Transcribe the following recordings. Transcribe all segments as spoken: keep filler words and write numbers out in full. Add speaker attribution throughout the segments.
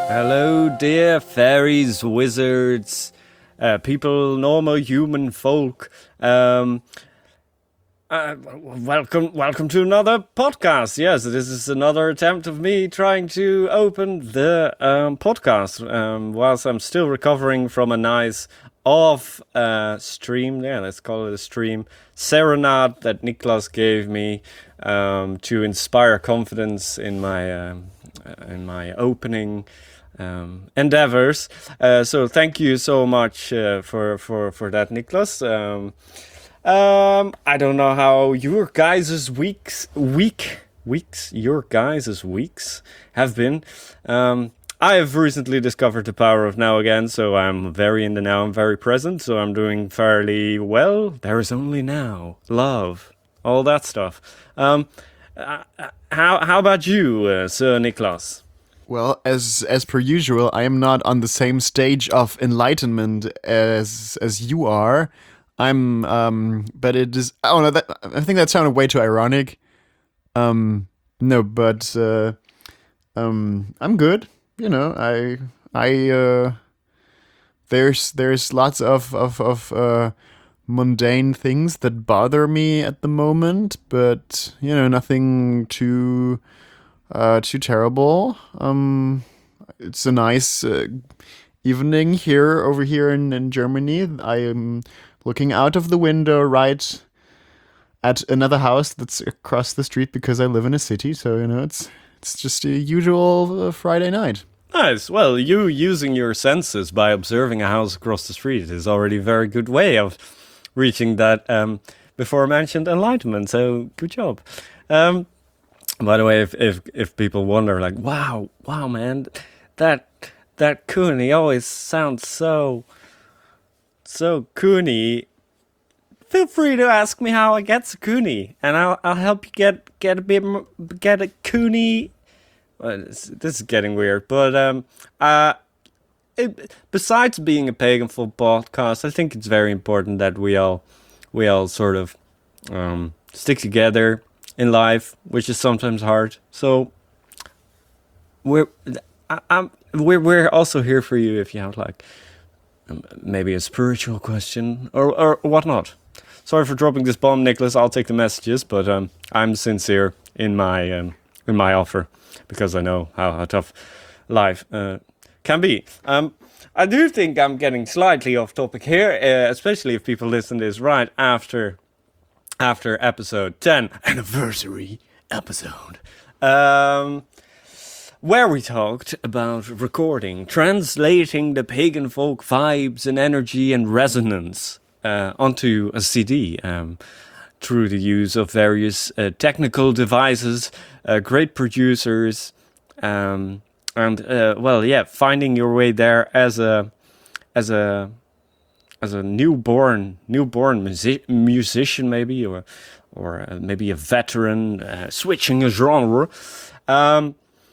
Speaker 1: Hello, dear fairies, wizards, uh, people, normal human folk. Um, uh, welcome, welcome to another podcast. Yes, this is another attempt of me trying to open the um, podcast um, whilst I'm still recovering from a nice off uh, stream. Yeah, let's call it a stream serenade that Niklas gave me um, to inspire confidence in my um, in my opening. Um, endeavors. Uh, so thank you so much uh, for for for that, Niklas. Um, um, I don't know how your guys' weeks week weeks your guys' weeks have been. Um, I have recently discovered the power of now again, so I'm very in the now. I'm very present, so I'm doing fairly well. There is only now, love, all that stuff. Um, uh, how how about you, uh, Sir Niklas?
Speaker 2: Well, as as per usual, I am not on the same stage of enlightenment as as you are. I'm, um, but it is. Oh no, that I think that sounded way too ironic. Um, no, but uh, um, I'm good. You know, I I uh, there's there's lots of of of uh, mundane things that bother me at the moment, but you know, nothing too. Uh, too terrible. Um, it's a nice uh, evening here over here in, in Germany. I am looking out of the window right at another house that's across the street because I live in a city. So you know, it's it's just a usual uh, Friday night.
Speaker 1: Nice. Well, you using your senses by observing a house across the street is already a very good way of reaching that um, before mentioned enlightenment. So good job. Um, By the way, if, if if people wonder, like, wow, wow, man, that that Cooney always sounds so so Cooney. Feel free to ask me how I get to Cooney, and I'll I'll help you get get a bit m- get a Cooney. Well, this, this is getting weird, but um, uh, it, besides being a pagan folk podcast, I think it's very important that we all we all sort of um stick together in life, which is sometimes hard. So we're I, I'm we're we're also here for you if you have like um, maybe a spiritual question or or whatnot. Sorry for dropping this bomb, Nicholas. I'll take the messages, but um, I'm sincere in my um, in my offer because I know how, how tough life uh, can be. Um, I do think I'm getting slightly off topic here, uh, especially if people listen to this right after. After episode ten, anniversary episode, um, where we talked about recording, translating the pagan folk vibes and energy and resonance uh, onto a C D um, through the use of various uh, technical devices, uh, great producers, um, and uh, well, yeah, finding your way there as a as a as a newborn newborn music, musician maybe, or or uh, maybe a veteran uh, switching a genre. Um,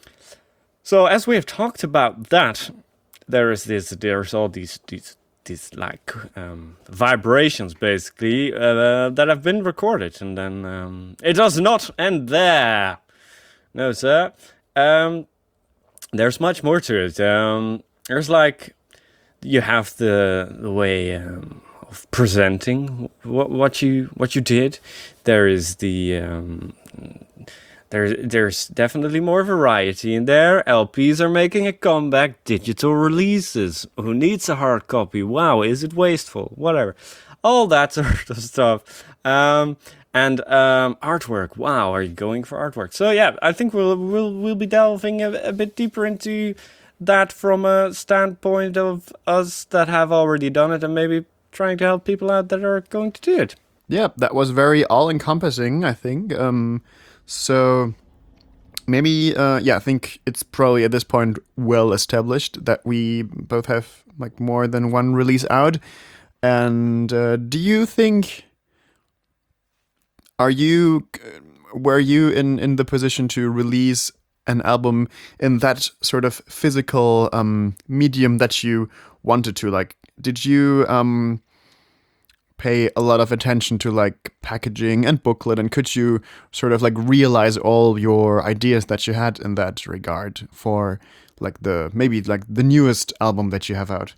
Speaker 1: so as we have talked about that, there is this there's all these these these like um, vibrations basically uh, that have been recorded, and then um, it does not end there. No, sir. Um, there's much more to it. Um, there's like you have the the way um, of presenting what what you what you did. There is the um, there there's definitely more variety in there. L Ps are making a comeback. Digital releases. Who needs a hard copy? Wow, is it wasteful? Whatever, all that sort of stuff. Um, and um, artwork. Wow, are you going for artwork? So yeah, I think we'll we'll we'll be delving a, a bit deeper into that from a standpoint of us that have already done it and maybe trying to help people out that are going to do it.
Speaker 2: Yeah, that was very all-encompassing, I think. Um, so maybe, uh, yeah, I think it's probably at this point well established that we both have like more than one release out. And uh, do you think, are you, were you in, in the position to release an album in that sort of physical um, medium that you wanted to? Like, did you um, pay a lot of attention to like packaging and booklet, and could you sort of like realize all your ideas that you had in that regard for like the maybe like the newest album that you have out?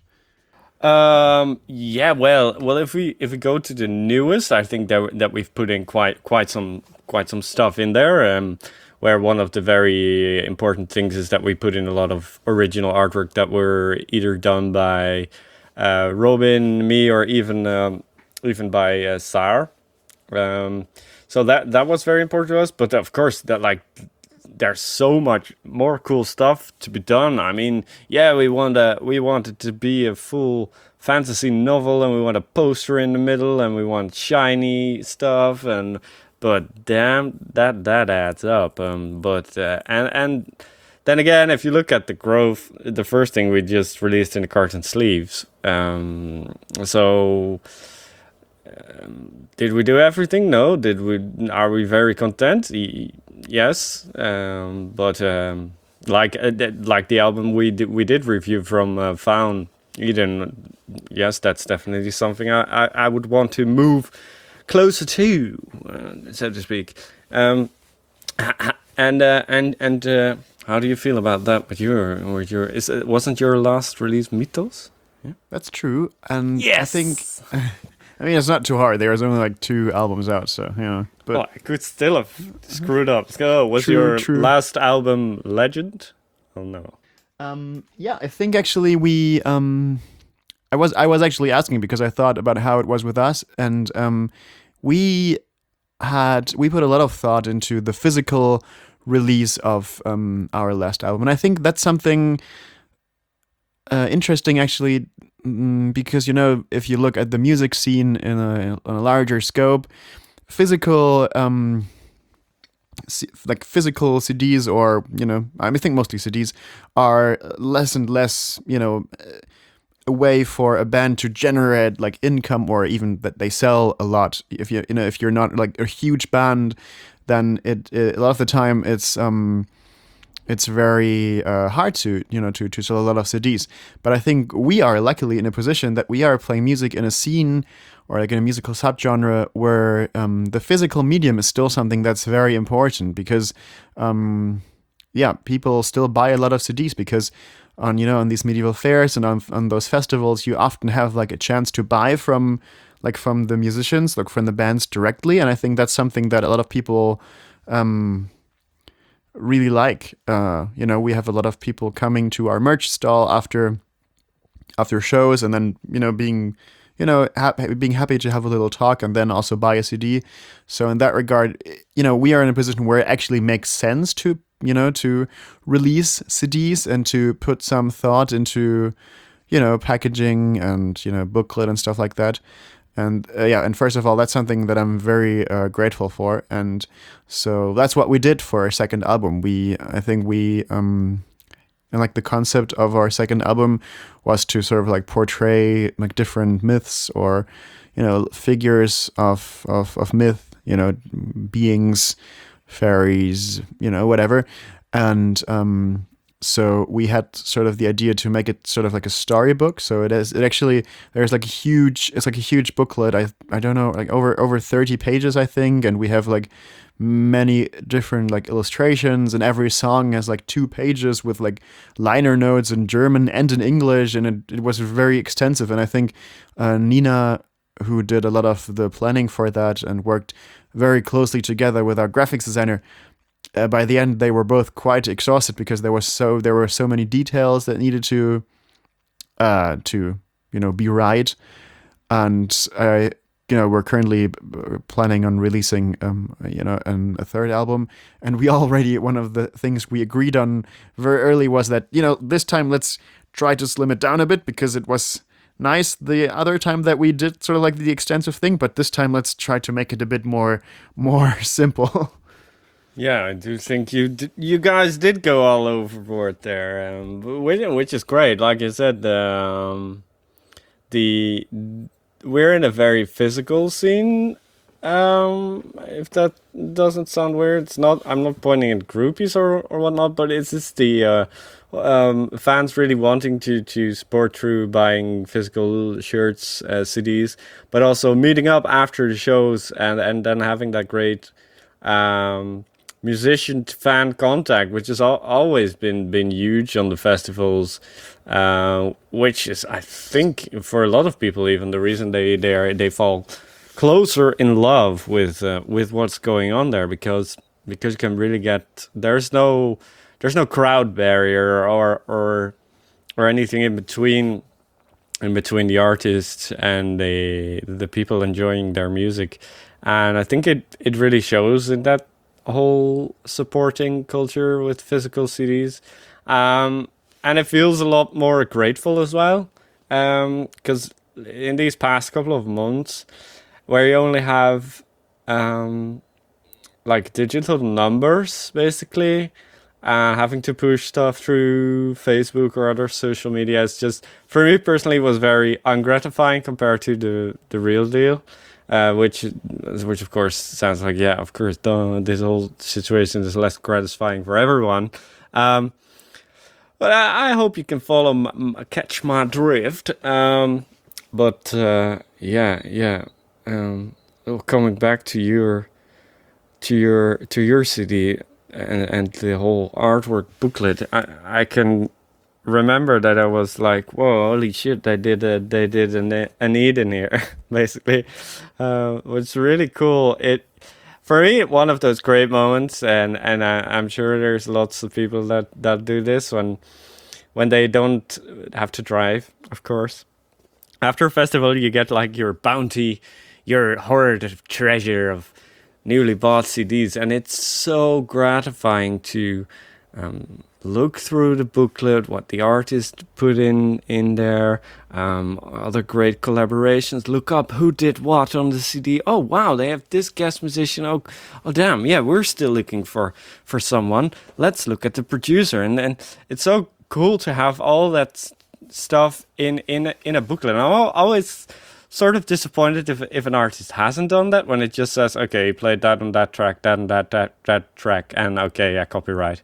Speaker 1: Um, yeah, well, well, if we if we go to the newest, I think that that we've put in quite quite some quite some stuff in there. Um, where one of the very important things is that we put in a lot of original artwork that were either done by uh, Robin, me, or even um, even by uh, Sar. Um, so that that was very important to us. But of course, that like there's so much more cool stuff to be done. I mean, yeah, we want a, we want it to be a full fantasy novel, and we want a poster in the middle, and we want shiny stuff, and but damn, that that adds up. Um, but uh, and and then again, if you look at the growth, the first thing we just released in the carton sleeves. Um, so. Um, did we do everything? No. Did we? Are we very content? Y- yes. Um, but um, like uh, th- like the album we did we did review from uh, Found Eden. Yes, that's definitely something I, I, I would want to move closer to, uh, so to speak. Um, and uh, and and uh, how do you feel about that? With your with your is it, wasn't your last release Mythos?
Speaker 2: Yeah, that's true. And
Speaker 1: yes.
Speaker 2: I think. I mean, it's not too hard. There was only like two albums out, so you know. But
Speaker 1: well, I could still have screwed up. So, was
Speaker 2: True,
Speaker 1: your
Speaker 2: true.
Speaker 1: last album Legend? Oh no.
Speaker 2: um, yeah, I think actually we. Um, I was I was actually asking because I thought about how it was with us, and um, we had we put a lot of thought into the physical release of um, our last album, and I think that's something uh, interesting actually. Mm, because you know, if you look at the music scene in a on a larger scope, physical um, c- like physical C Ds, or you know, I think mostly C Ds, are less and less, you know, a way for a band to generate like income, or even that they sell a lot. If you you know if you're not like a huge band, then it, it a lot of the time it's um. it's very uh, hard to you know to, to sell a lot of C Ds. But I think we are luckily in a position that we are playing music in a scene or like in a musical subgenre where um, the physical medium is still something that's very important, because um, yeah, people still buy a lot of C Ds, because on you know on these medieval fairs and on on those festivals you often have like a chance to buy from like from the musicians, like from the bands directly, and I think that's something that a lot of people um, really like. Uh, you know, we have a lot of people coming to our merch stall after after shows, and then you know being you know ha- being happy to have a little talk, and then also buy a C D. So in that regard, you know, we are in a position where it actually makes sense to you know to release C Ds and to put some thought into you know packaging and you know booklet and stuff like that. And uh, yeah, and first of all, that's something that I'm very uh, grateful for, and so that's what we did for our second album. We, I think we, um, and like the concept of our second album was to sort of like portray like different myths, or you know figures of of of myth, you know beings, fairies, you know whatever, and um, so we had sort of the idea to make it sort of like a storybook. So it is. It actually there's like a huge. It's like a huge booklet. I I don't know, like over over thirty pages, I think, and we have like many different like illustrations, and every song has like two pages with like liner notes in German and in English, and it, it was very extensive. And I think uh, Nina, who did a lot of the planning for that and worked very closely together with our graphics designer, Uh, by the end they were both quite exhausted, because there was so there were so many details that needed to uh to you know be right. And I you know we're currently b- planning on releasing um you know an, a third album, and we already one of the things we agreed on very early was that you know this time let's try to slim it down a bit, because it was nice the other time that we did sort of like the extensive thing, but this time let's try to make it a bit more more simple.
Speaker 1: Yeah, I do think you d- you guys did go all overboard there, um, which, which is great. Like I said, um, the we're in a very physical scene. Um, if that doesn't sound weird, it's not. I'm not pointing at groupies or or whatnot, but it's just the uh, um, fans really wanting to to support through buying physical shirts, uh, C Ds, but also meeting up after the shows and and then having that great um, musician to fan contact, which has al- always been been huge on the festivals, uh, which is, I think, for a lot of people, even the reason they they are, they fall closer in love with uh, with what's going on there, because because you can really get, there's no there's no crowd barrier or or or anything in between in between the artists and the the people enjoying their music. And I think it it really shows in that whole supporting culture with physical C Ds. Um, and it feels a lot more grateful as well, because in these past couple of months, where you only have um, like digital numbers, basically, uh, having to push stuff through Facebook or other social media, it's just, for me personally, was very ungratifying compared to the the real deal. Uh, which, which of course sounds like, yeah, of course, duh, this whole situation is less gratifying for everyone. Um, but I, I hope you can follow, m- m- catch my drift. Um, but uh, yeah, yeah. Um, well, coming back to your, to your, to your C D and and the whole artwork booklet, I I can remember that I was like, "Whoa, holy shit! They did a they did an an Eden here," basically, uh, which is really cool. It for me one of those great moments, and and I, I'm sure there's lots of people that that do this when when they don't have to drive, of course. After a festival, you get like your bounty, your hoard of treasure of newly bought C Ds, and it's so gratifying to um, look through the booklet, what the artist put in in there, um, other great collaborations. Look up who did what on the C D. Oh wow, they have this guest musician. Oh, oh damn, yeah, we're still looking for for someone. Let's look at the producer, and and it's so cool to have all that s- stuff in in a- in a booklet. And I'm al- always sort of disappointed if if an artist hasn't done that, when it just says, okay, he played that on that track, that and that that that track, and okay, yeah, copyright.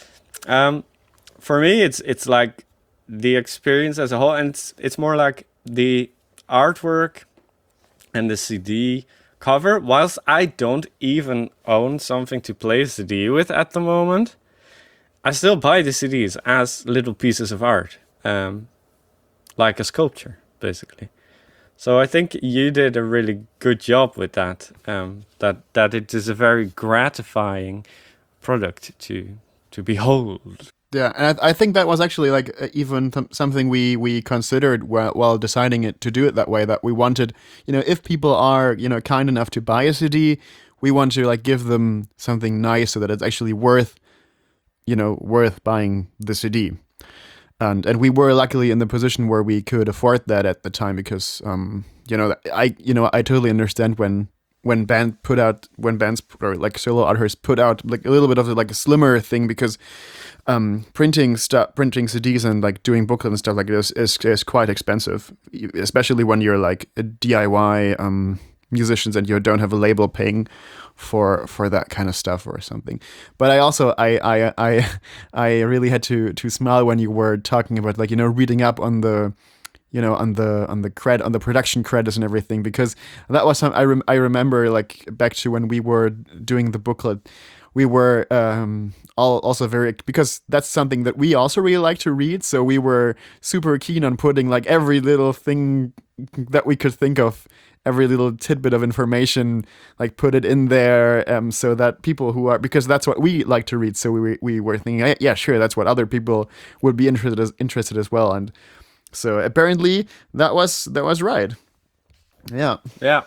Speaker 1: Um, for me, it's it's like the experience as a whole, and it's it's more like the artwork and the C D cover. Whilst I don't even own something to play C D with at the moment, I still buy the C Ds as little pieces of art, um, like a sculpture, basically. So I think you did a really good job with that. Um, that that it is a very gratifying product to to behold.
Speaker 2: Yeah, and I, I think that was actually like uh, even th- something we we considered while, while deciding it to do it that way. That we wanted, you know, if people are, you know, kind enough to buy a C D, we want to like give them something nice so that it's actually worth, you know, worth buying the C D. And and we were luckily in the position where we could afford that at the time, because um you know I you know I totally understand when when band put out when bands or like solo artists put out like a little bit of like a slimmer thing, because um, printing stuff, printing C Ds and like doing booklets and stuff like this is is quite expensive, especially when you're like a D I Y um, musicians and you don't have a label paying for for that kind of stuff or something. But I also I I I I really had to to smile when you were talking about like you know reading up on the you know on the on the cred on the production credits and everything, because that was some I rem- I remember like back to when we were doing the booklet, we were um all also very, because that's something that we also really like to read, so we were super keen on putting like every little thing that we could think of, every little tidbit of information, like put it in there, um, so that people who are, because that's what we like to read, so we we were thinking, yeah, sure, that's what other people would be interested as interested as well, and so apparently that was that was right. Yeah.
Speaker 1: Yeah.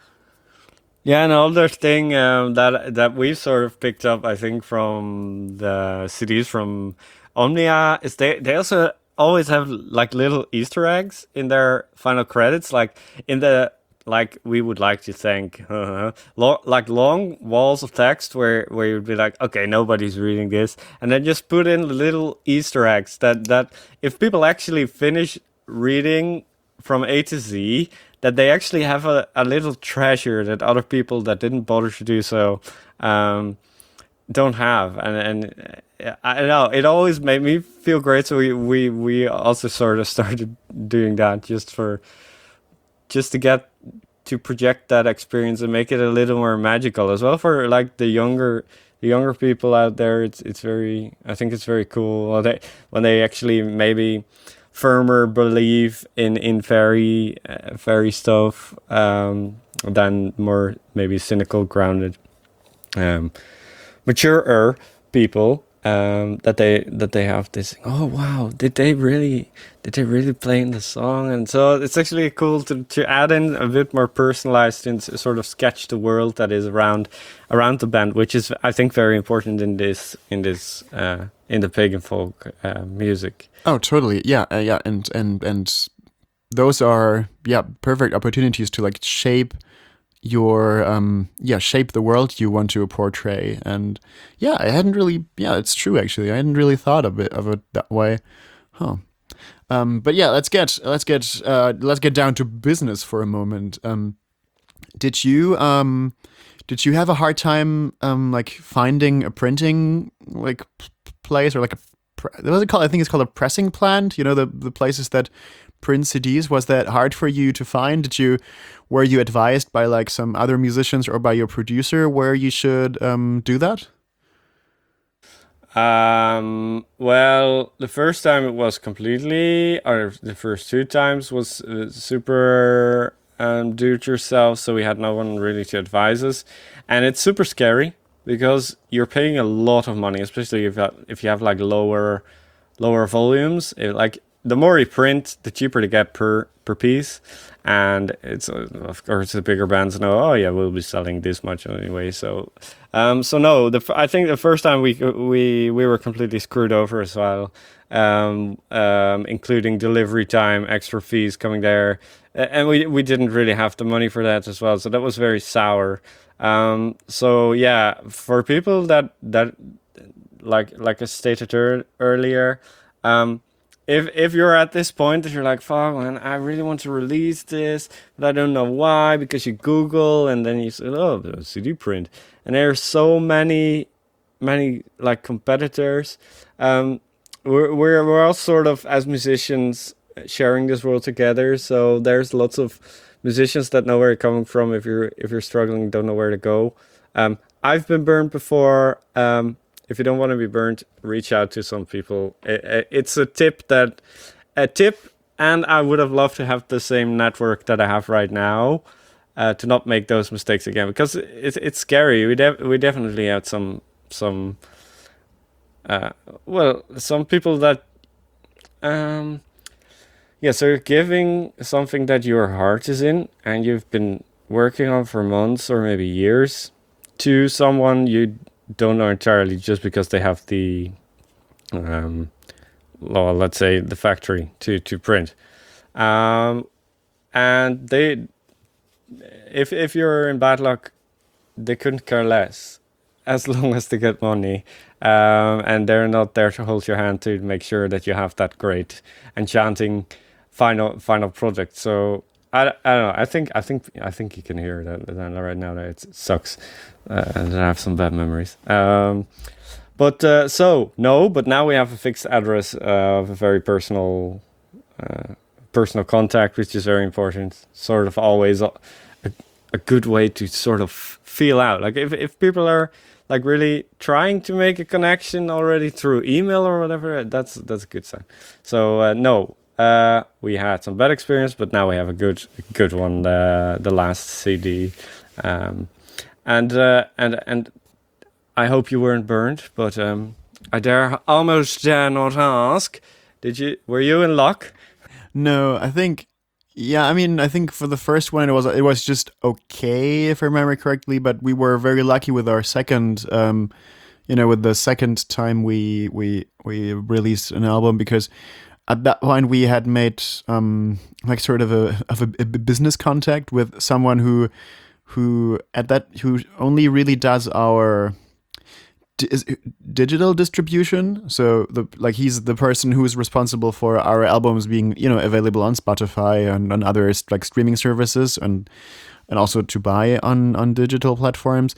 Speaker 1: Yeah, another thing um, that that we've sort of picked up, I think, from the C Ds from Omnia is they they also always have like little Easter eggs in their final credits, like in the like we would like to thank uh, lo- like long walls of text where where you'd be like, okay, nobody's reading this, and then just put in little Easter eggs that that if people actually finish reading from A to Z, that they actually have a, a little treasure that other people that didn't bother to do so um, don't have, and and uh, I don't know, it always made me feel great. So we we we also sort of started doing that just for just to get to project that experience and make it a little more magical as well for like the younger the younger people out there. It's it's very, I think it's very cool when they when they actually maybe firmer believe in in fairy uh, fairy stuff um, than more maybe cynical, grounded, um, maturer people. Um, that they that they have this. Oh wow! Did they really? Did they really play in the song? And so it's actually cool to, to add in a bit more personalized and s- sort of sketch the world that is around around the band, which is I think very important in this in this uh, in the pagan folk uh, music.
Speaker 2: Oh, totally. Yeah, uh, yeah, and and and those are yeah perfect opportunities to like shape your um yeah shape the world you want to portray. And yeah, I hadn't really yeah it's true actually I hadn't really thought of it of it that way. Huh. Um, but yeah, let's get let's get uh, let's get down to business for a moment. Um, did you um, did you have a hard time um, like finding a printing like p- place or like a pre- what was it called? I think it's called a pressing plant. You know, the the places that print C Ds. Was that hard for you to find? Did you were you advised by like some other musicians or by your producer where you should um, do that?
Speaker 1: Um, well, the first time it was completely, or the first two times was uh, super um, do it yourself, so we had no one really to advise us, and it's super scary because you're paying a lot of money, especially if you have, if you have like lower lower volumes. It, like the more you print, the cheaper to get per per piece, and it's uh, of course the bigger bands know. Oh yeah, we'll be selling this much anyway. So, um, so no, the f- I think the first time we we we were completely screwed over as well, um, um, including delivery time, extra fees coming there, a- and we we didn't really have the money for that as well. So that was very sour. Um, so yeah, for people that that like like I stated ear- earlier, um, if if you're at this point that you're like, fuck man, I really want to release this, but I don't know why, because you Google and then you say, oh, the C D print, and there's so many many like competitors. Um, we're we're we're all sort of as musicians sharing this world together. So there's lots of musicians that know where you're coming from. If you're if you're struggling, don't know where to go. Um, I've been burned before. Um, if you don't want to be burnt, reach out to some people. I- It's a tip that a tip, and I would have loved to have the same network that I have right now, uh, to not make those mistakes again, because it's it's scary. We def- we definitely had some some uh, well some people that um yeah, so you're giving something that your heart is in and you've been working on for months or maybe years to someone you don't know entirely just because they have the um well, let's say the factory to to print. Um and they if if you're in bad luck, they couldn't care less as long as they get money. Um, and they're not there to hold your hand to make sure that you have that great enchanting final final project. So I, I don't know. I think I think I think you can hear that, that right now that it sucks, uh, and I have some bad memories. Um, but uh, so no, but now we have a fixed address of a very personal uh, personal contact, which is very important. Sort of always a, a, a good way to sort of feel out. Like if, if people are like really trying to make a connection already through email or whatever, that's that's a good sign. So uh, no, uh, we had some bad experience, but now we have a good good one. Uh, the last C D, um, and uh, and and I hope you weren't burned, but um, I dare almost dare not ask. Did you? Were you in luck?
Speaker 2: No, I think yeah, I mean, I think for the first one it was it was just okay if I remember correctly, but we were very lucky with our second um you know, with the second time we we we released an album, because at that point we had made um like sort of a of a, a business contact with someone who who at that who only really does our di- is digital distribution. So the like he's the person who is responsible for our albums being, you know, available on Spotify and on other like streaming services, and and also to buy on on digital platforms.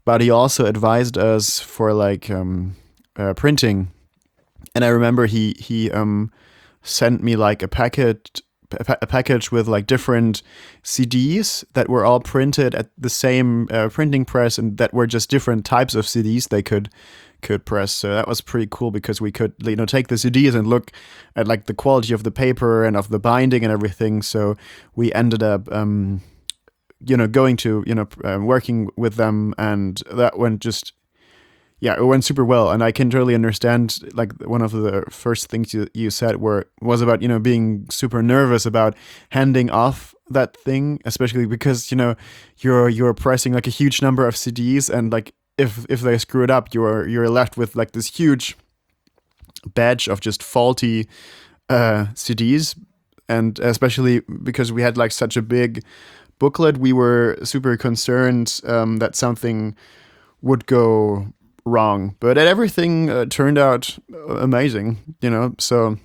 Speaker 2: but he also advised us for like um, uh, printing. And I remember he he um, sent me like a packet a, pa- a package with like different C Ds that were all printed at the same uh, printing press, and that were just different types of C Ds they could could press. So that was pretty cool because we could, you know, take the C Ds and look at like the quality of the paper and of the binding and everything. So we ended up um, you know going to you know uh, working with them, and that went just yeah, it went super well. And I can totally understand, like, one of the first things you, you said were was about, you know, being super nervous about handing off that thing, especially because, you know, you're you're pressing like a huge number of C Ds, and like if if they screw it up, you're you're left with like this huge batch of just faulty uh, C Ds. And especially because we had like such a big booklet, we were super concerned um, that something would go wrong, but everything uh, turned out amazing, you know. So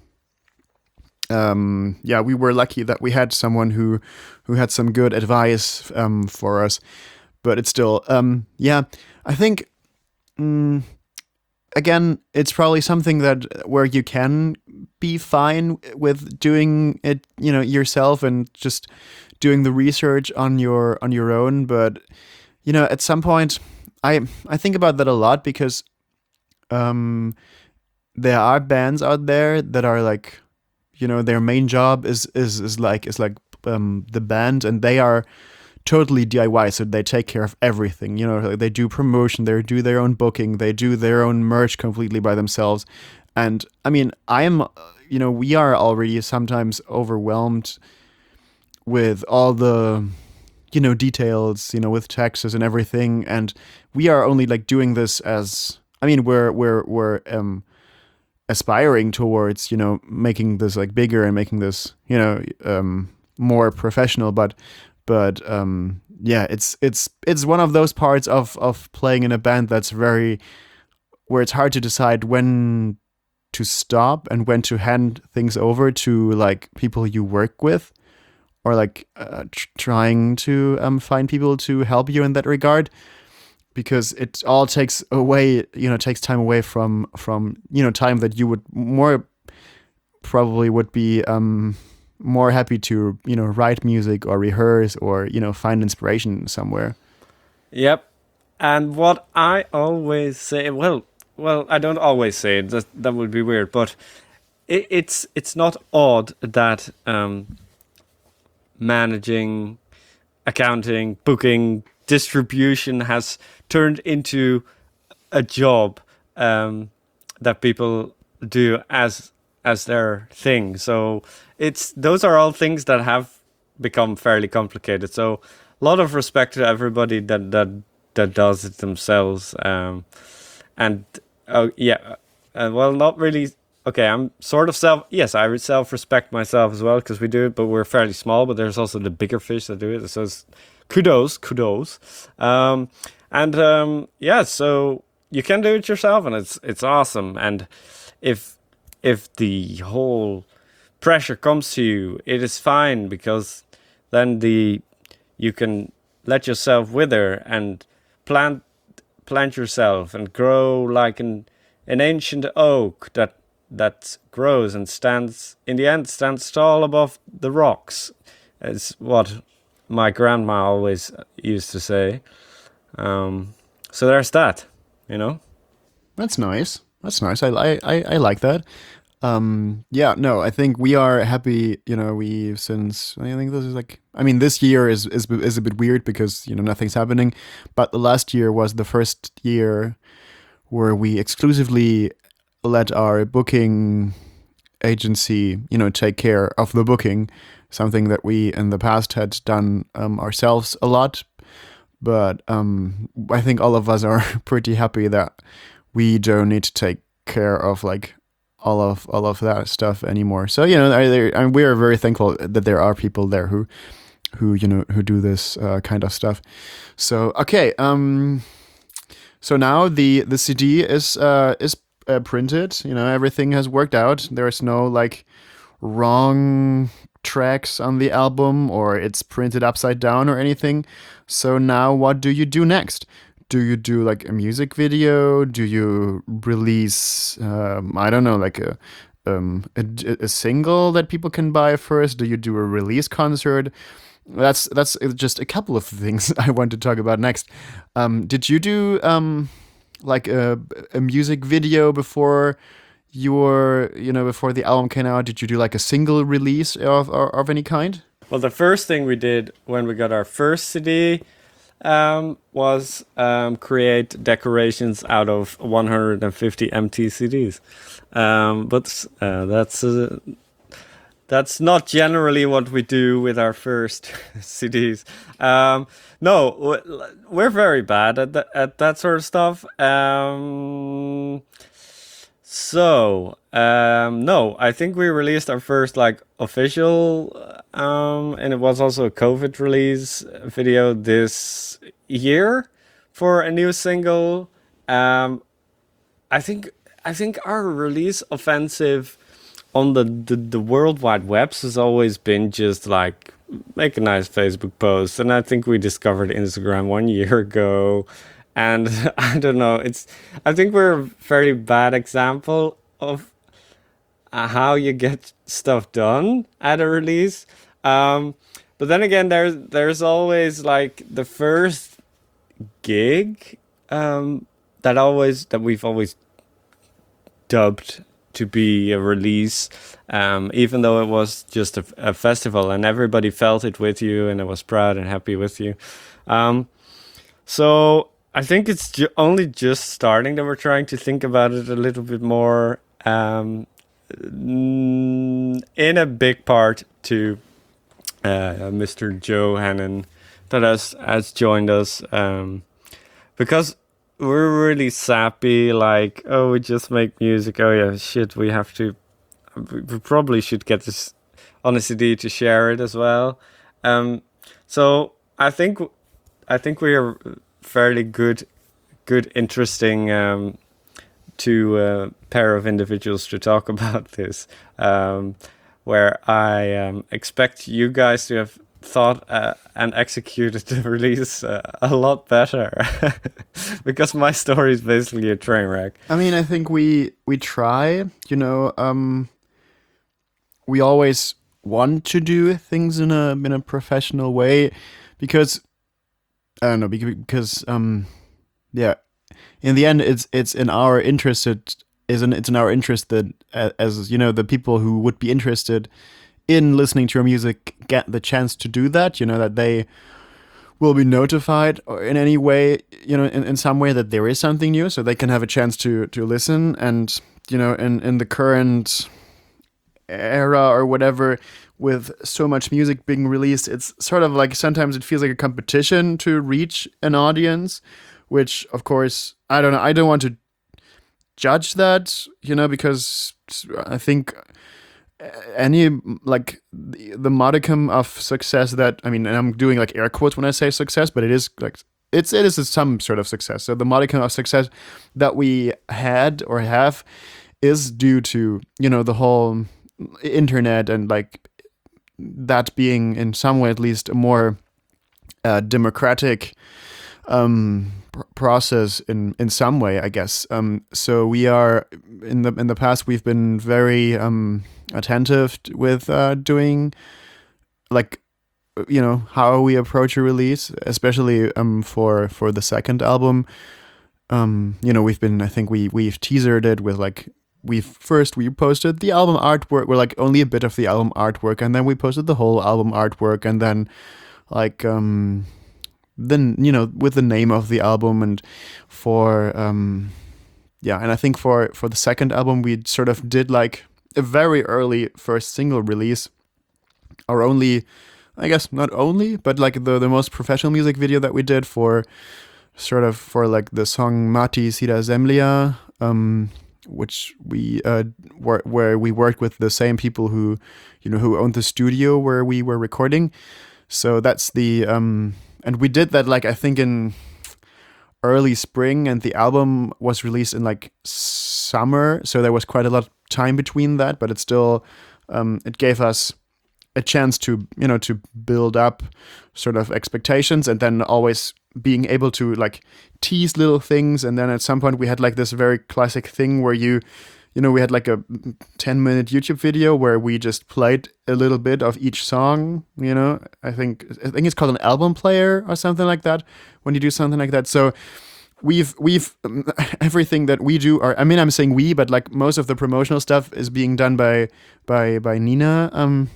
Speaker 2: um yeah, we were lucky that we had someone who who had some good advice um for us. But it's still um yeah, I think mm, again, it's probably something that where you can be fine with doing it, you know, yourself, and just doing the research on your on your own. But you know, at some point I I think about that a lot, because um, there are bands out there that are like, you know, their main job is is is like is like um, the band, and they are totally D I Y, so they take care of everything. You know, like they do promotion, they do their own booking, they do their own merch completely by themselves. And I mean, I am, you know, we are already sometimes overwhelmed with all the, you know, details, you know, with taxes and everything, and we are only like doing this as, I mean, we're we're we're um aspiring towards, you know, making this like bigger and making this, you know, um more professional, but but um yeah, it's it's it's one of those parts of of playing in a band that's very, where it's hard to decide when to stop and when to hand things over to like people you work with, or like uh, tr- trying to um, find people to help you in that regard, because it all takes away, you know, takes time away from from you know, time that you would more probably would be um, more happy to, you know, write music or rehearse or, you know, find inspiration somewhere.
Speaker 1: Yep. And what I always say, well, well, I don't always say it. That that would be weird, but it, it's it's not odd that um, managing, accounting, booking, distribution has turned into a job um, that people do as as their thing. So it's those are all things that have become fairly complicated. So a lot of respect to everybody that that that does it themselves. Um, and uh, yeah, uh, well, not really. Okay, I'm sort of self. Yes, I self respect myself as well because we do it, but we're fairly small. But there's also the bigger fish that do it. So it's kudos, kudos, um, and um, yeah. So you can do it yourself, and it's it's awesome. And if if the whole pressure comes to you, it is fine, because then the you can let yourself wither and plant plant yourself and grow like an an ancient oak that that grows and stands in the end stands tall above the rocks. It's what my grandma always used to say. Um, so there's that, you know.
Speaker 2: That's nice. That's nice. I I I, I like that. Um, yeah, no, I think we are happy. You know, we since I think this is like, I mean, this year is is is a bit weird because, you know, nothing's happening, but the last year was the first year where we exclusively let our booking agency, you know, take care of the booking, something that we in the past had done um, ourselves a lot. But um, I think all of us are pretty happy that we don't need to take care of like all of all of that stuff anymore. So, you know, I, I, we are very thankful that there are people there who who you know who do this uh, kind of stuff. So okay, um, so now the the C D is uh, is uh, printed. You know, everything has worked out. There's no like wrong tracks on the album, or it's printed upside down or anything. So now what do you do next? do you do like a music video? Do you release, um, I don't know, like a, um, a a single that people can buy first? Do you do a release concert? That's that's just a couple of things I want to talk about next. Um, did you do um, like a, a music video before your, you know, before the album came out? Did you do like a single release of of, of any kind?
Speaker 1: Well, the first thing we did when we got our first C D um, was um, create decorations out of one hundred fifty empty C Ds. Um, but uh, that's uh, that's not generally what we do with our first C Ds. Um, no, w- we're very bad at, th- at that sort of stuff. Um, so, um, no, I think we released our first like official, um, and it was also a COVID release video this year for a new single. Um, I think I think our release offensive on the, the the World Wide Webs has always been just like make a nice Facebook post, and I think we discovered Instagram one year ago. And I don't know, it's I think we're a very bad example of uh, how you get stuff done at a release. Um, but then again, there's there's always like the first gig um, that always that we've always dubbed to be a release, um, even though it was just a, a festival and everybody felt it with you and I was proud and happy with you. Um, so I think it's ju- only just starting that we're trying to think about it a little bit more, um, in a big part to uh, Mister Joe Hannon that has, has joined us, um, because we're really sappy, like, oh, we just make music, oh yeah, shit, we have to, we probably should get this on a C D to share it as well. Um, so I think, I think we are fairly good, good, interesting um, two uh, pair of individuals to talk about this. Um, where I um, expect you guys to have thought uh, and executed the release uh, a lot better, because my story is basically a train wreck.
Speaker 2: I mean, I think we we try. You know, um, we always want to do things in a in a professional way, because I don't know, because um, yeah, in the end, it's it's in our interest. It is in it's in our interest that uh, as you know, the people who would be interested in listening to your music get the chance to do that. You know, that they will be notified or in any way, you know, in, in some way that there is something new, so they can have a chance to to listen. And you know, in in the current era or whatever, with so much music being released, it's sort of like sometimes it feels like a competition to reach an audience, which of course, I don't know, I don't want to judge that, you know, because I think any, like, the, the modicum of success that, I mean, and I'm doing like air quotes when I say success, but it is like, it's, it is some sort of success. So the modicum of success that we had or have is due to, you know, the whole internet and like that being in some way at least a more uh, democratic um, pr- process in, in some way, I guess. Um, so we are in the in the past we've been very um, attentive t- with uh, doing like, you know, how we approach a release, especially um, for for the second album. Um, you know, we've been I think we we've teasered it with like. We first we posted the album artwork, we're like only a bit of the album artwork, and then we posted the whole album artwork, and then like um then you know with the name of the album. And for um yeah and I think for for the second album we sort of did like a very early first single release, or only, I guess not only, but like the the most professional music video that we did for sort of for like the song Mati Sida Zemlia, um which we uh were, where we worked with the same people who you know who owned the studio where we were recording. So that's the um and we did that like I think in early spring, and the album was released in like summer, so there was quite a lot of time between that, but it still um it gave us a chance to you know to build up sort of expectations, and then always being able to like tease little things. And then at some point we had like this very classic thing where you you know we had like a ten minute YouTube video where we just played a little bit of each song. you know I think I think it's called an album player or something like that when you do something like that. So we've we've um, everything that we do, or I mean I'm saying we, but like most of the promotional stuff is being done by by by Nina, um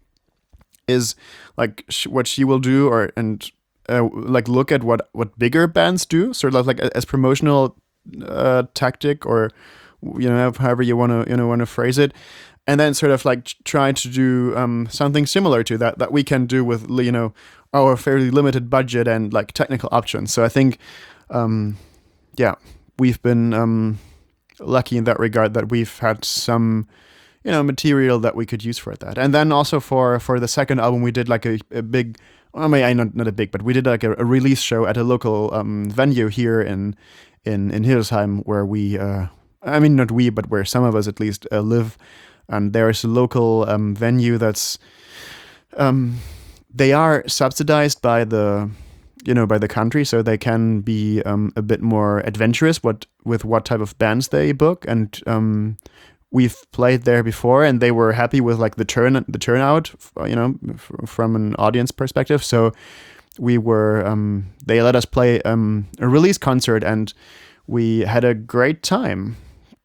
Speaker 2: is like sh- what she will do, or and uh, like look at what what bigger bands do, sort of like as promotional uh, tactic, or you know however you want to you know want to phrase it, and then sort of like try to do um, something similar to that that we can do with you know our fairly limited budget and like technical options. So I think um, yeah we've been um, lucky in that regard, that we've had some you know material that we could use for that. And then also for for the second album we did like a, a big I mean I not, not a big but we did like a, a release show at a local um, venue here in in in Hildesheim, where we uh, I mean not we but where some of us at least uh, live. And there's a local um, venue that's um, they are subsidized by the you know by the country, so they can be um, a bit more adventurous what with what type of bands they book. And um, we've played there before, and they were happy with like the turn the turnout, you know, f- from an audience perspective. So we were um, they let us play um, a release concert, and we had a great time.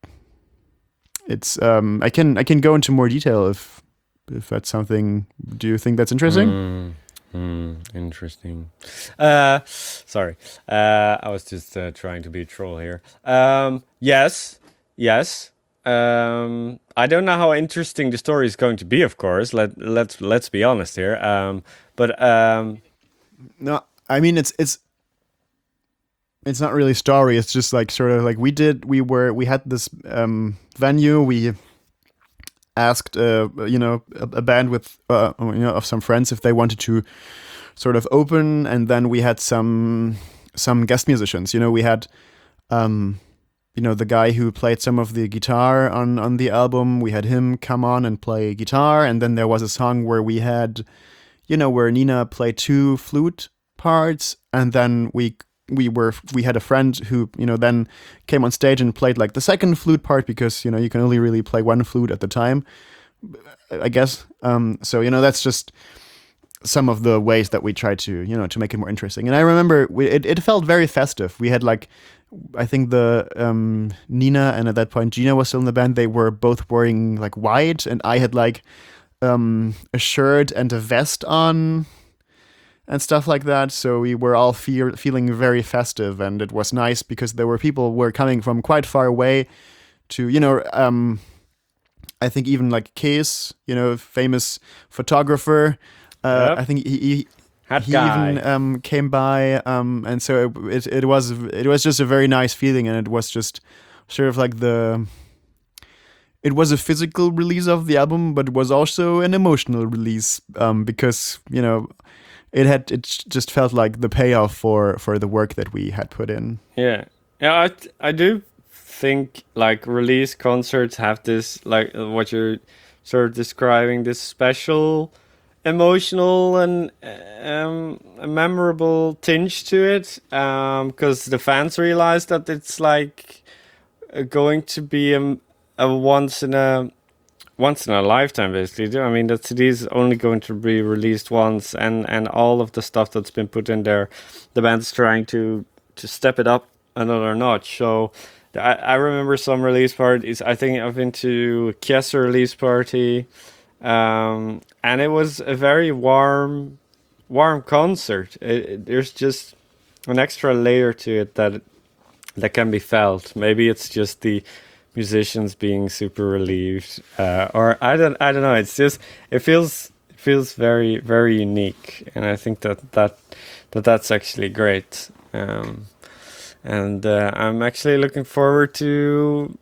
Speaker 2: It's um, I can I can go into more detail if if that's something. Do you think that's interesting?
Speaker 1: Mm, mm, interesting. Uh, sorry, uh, I was just uh, trying to be a troll here. Um, yes, yes. Um, I don't know how interesting the story is going to be. Of course, let let's let's be honest here. Um, but um,
Speaker 2: No, I mean it's it's it's not really story. It's just like sort of like we did. We were we had this um, venue. We asked uh, you know a, a band with uh, you know of some friends if they wanted to sort of open, and then we had some some guest musicians. You know, we had um, you know the guy who played some of the guitar on on the album. We had him come on and play guitar, and then there was a song where we had you know where Nina played two flute parts, and then we we were we had a friend who you know then came on stage and played like the second flute part, because you know you can only really play one flute at the time, I guess. Um, so you know that's just some of the ways that we try to you know to make it more interesting. And I remember we, it it felt very festive. We had like I think the um, Nina and at that point Gina was still in the band. They were both wearing like white, and I had like um, a shirt and a vest on and stuff like that. So we were all fe- feeling very festive, and it was nice because there were people who were coming from quite far away to, you know, um, I think even like Case, you know, famous photographer. Uh,
Speaker 1: Yep.
Speaker 2: I think he, he,
Speaker 1: That
Speaker 2: he
Speaker 1: guy.
Speaker 2: even um, came by, um, and so it, it it was it was just a very nice feeling, and it was just sort of like the. It was a physical release of the album, but it was also an emotional release um, because you know it had it just felt like the payoff for for the work that we had put in.
Speaker 1: Yeah, yeah. I th- I do think like release concerts have this like uh, what you're sort of describing, this special emotional and um, a memorable tinge to it, because the fans realize that it's like uh, going to be a, a once in a once in a lifetime, basically. I mean, that C D is only going to be released once, and and all of the stuff that's been put in there, the band's trying to to step it up another notch. So I, I remember some release parties. I think I've been to Kies release party. Um, and it was a very warm, warm concert. It, it- there's just an extra layer to it that that can be felt. Maybe it's just the musicians being super relieved, uh, or I don't, I don't know. It's just it feels it feels very very unique, and I think that that that that's actually great. Um, and uh, I'm actually looking forward to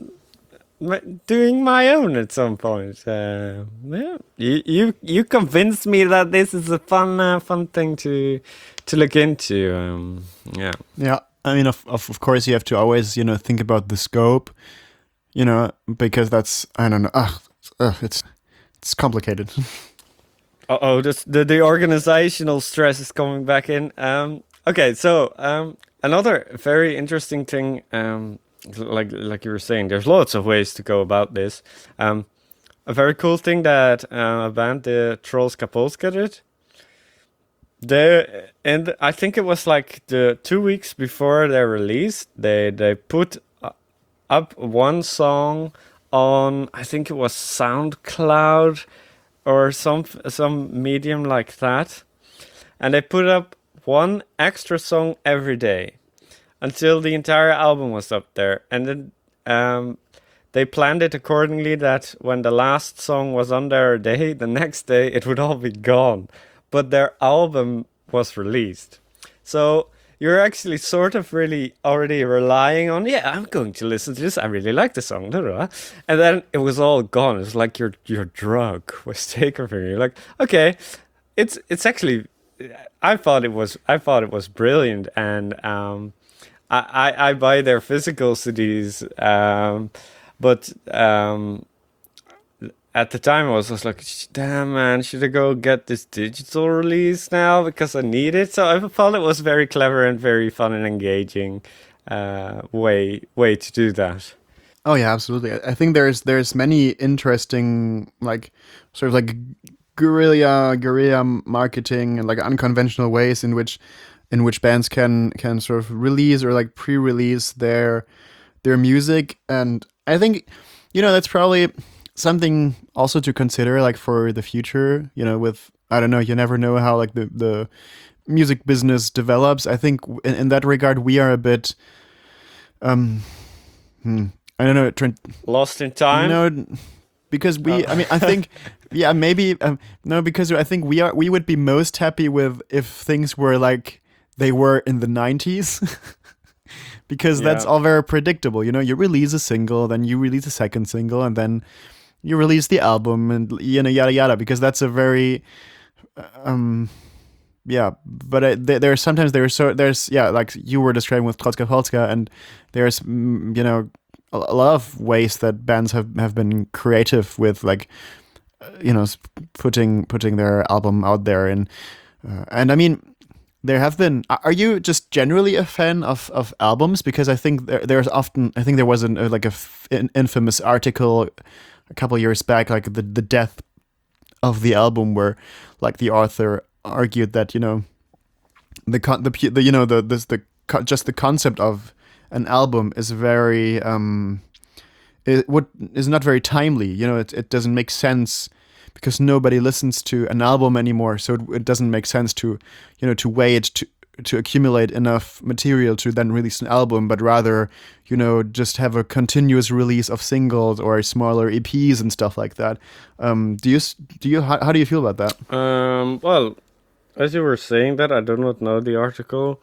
Speaker 1: m- doing my own at some point. Uh, yeah, you you you convinced me that this is a fun uh, fun thing to to look into. Um, yeah,
Speaker 2: Yeah, I mean, of, of of course, you have to always you know think about the scope, you know, because that's I don't know. Ugh, ugh, it's it's complicated.
Speaker 1: Uh-oh, this, the the organizational stress is coming back in. Um, okay, so um, another very interesting thing, um, like like you were saying, there's lots of ways to go about this. Um, a very cool thing that uh, a band, the Trolls Kapolska, did. They and I think it was like the two weeks before their release, they they put uh, up one song on, I think it was SoundCloud or some some medium like that, and they put up one extra song every day until the entire album was up there, and then um, they planned it accordingly that when the last song was on their day, the next day it would all be gone, but their album was released. So you're actually sort of really already relying on, yeah, I'm going to listen to this. I really like the song, blah, blah, blah. And then it was all gone. It's like your your drug was taken from you. You're like, okay, it's it's actually, I thought it was I thought it was brilliant, and um, I, I I buy their physical C Ds, um, but um, at the time I was just like, damn man, should I go get this digital release now because I need it? So I thought it was very clever and very fun and engaging uh, way way to do that.
Speaker 2: Oh yeah, absolutely. I I think there's there's many interesting like sort of like guerrilla guerrilla marketing and like unconventional ways in which in which bands can can sort of release or like pre-release their their music. And I think, you know, that's probably something also to consider like for the future, you know, with, I don't know, you never know how like the the music business develops. I think in, in that regard we are a bit um hmm, I don't know, Trent,
Speaker 1: Lost in time.
Speaker 2: no, because we, I mean, I think, yeah, maybe, um, no, because I think we are, we would be most happy with if things were like they were in the nineties, because that's
Speaker 1: Yeah.
Speaker 2: all very predictable. You know, you release a single, then you release a second single, and then you release the album, and you know, yada yada. Because that's a very, um, yeah. But uh, there, there's sometimes there's so there's yeah, like you were describing with Trotska Polska, and there's mm, you know a a lot of ways that bands have, have been creative with like uh, you know s- putting putting their album out there. And uh, and I mean there have been, a- are you just generally a fan of, of albums? Because I think there, there's often, I think there was an, uh, like a f- an infamous article a couple years back, like the the death of the album, where like the author argued that, you know, the con- the, pu- the you know the this the co- just the concept of an album is very um it would is not very timely. You know, it it doesn't make sense because nobody listens to an album anymore. So it, it doesn't make sense to, you know, to wait to to accumulate enough material to then release an album, but rather, you know, just have a continuous release of singles or smaller E Ps and stuff like that. Um, do you s- do you how, how do you feel about that?
Speaker 1: Um, well, as you were saying that, I do not know the article.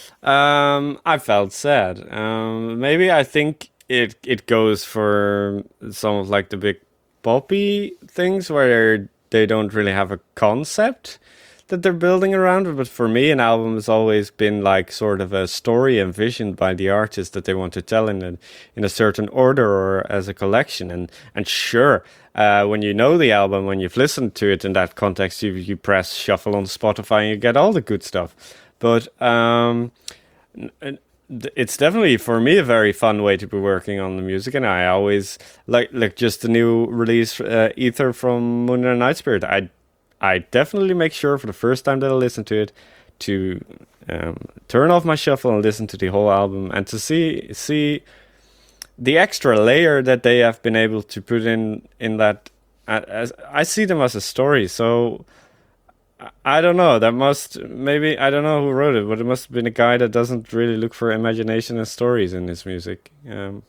Speaker 1: Um, I felt sad. Um, maybe I think it it goes for some of like the big poppy things where they don't really have a concept that they're building around it. But for me, an album has always been like sort of a story envisioned by the artist that they want to tell in a, in a certain order or as a collection. And and sure, uh, when you know the album, when you've listened to it in that context, you you press shuffle on Spotify and you get all the good stuff. But um, n- d- it's definitely for me a very fun way to be working on the music, and I always like like just the new release uh, Ether from Moon and Night Spirit. I I definitely make sure for the first time that I listen to it to um, turn off my shuffle and listen to the whole album, and to see see the extra layer that they have been able to put in in that. uh, As I see them as a story, so I I don't know. That must maybe I don't know who wrote it, but it must have been a guy that doesn't really look for imagination and stories in his music. Um,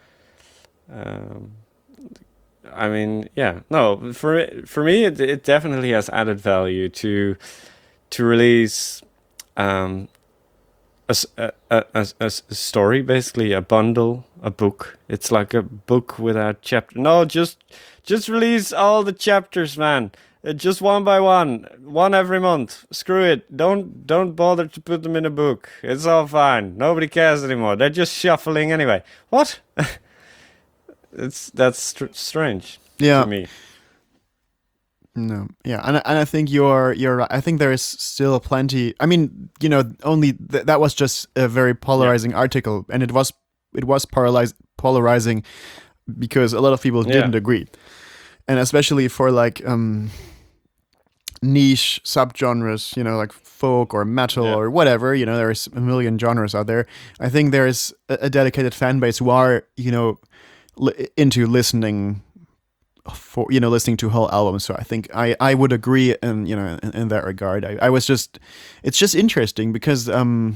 Speaker 1: um, I mean, yeah, no, for for me, it, it definitely has added value to to release um, a, s- a, a, a s- a s- a story, basically a bundle, a book. It's like a book without chapter. No, just just release all the chapters, man. Uh, Just one by one, one every month. Screw it. Don't don't bother to put them in a book. It's all fine. Nobody cares anymore. They're just shuffling anyway. What? It's that's str- strange to
Speaker 2: Yeah,
Speaker 1: me.
Speaker 2: No, yeah, and I- and I think you're you're right. I think there is still plenty. I mean, you know, only th- that was just a very
Speaker 1: Yeah,
Speaker 2: polarizing article, and it was it was polarized polarizing because a lot of people
Speaker 1: yeah,
Speaker 2: didn't agree, and especially for like um niche subgenres, you know, like folk or metal
Speaker 1: yeah,
Speaker 2: or whatever. You know, there's a million genres out there. I think there's a, a dedicated fan base who are, you know, li- into listening for, you know, listening to whole albums. So I think I I would agree in, you know, in, in that regard. I, I was just, it's just interesting because um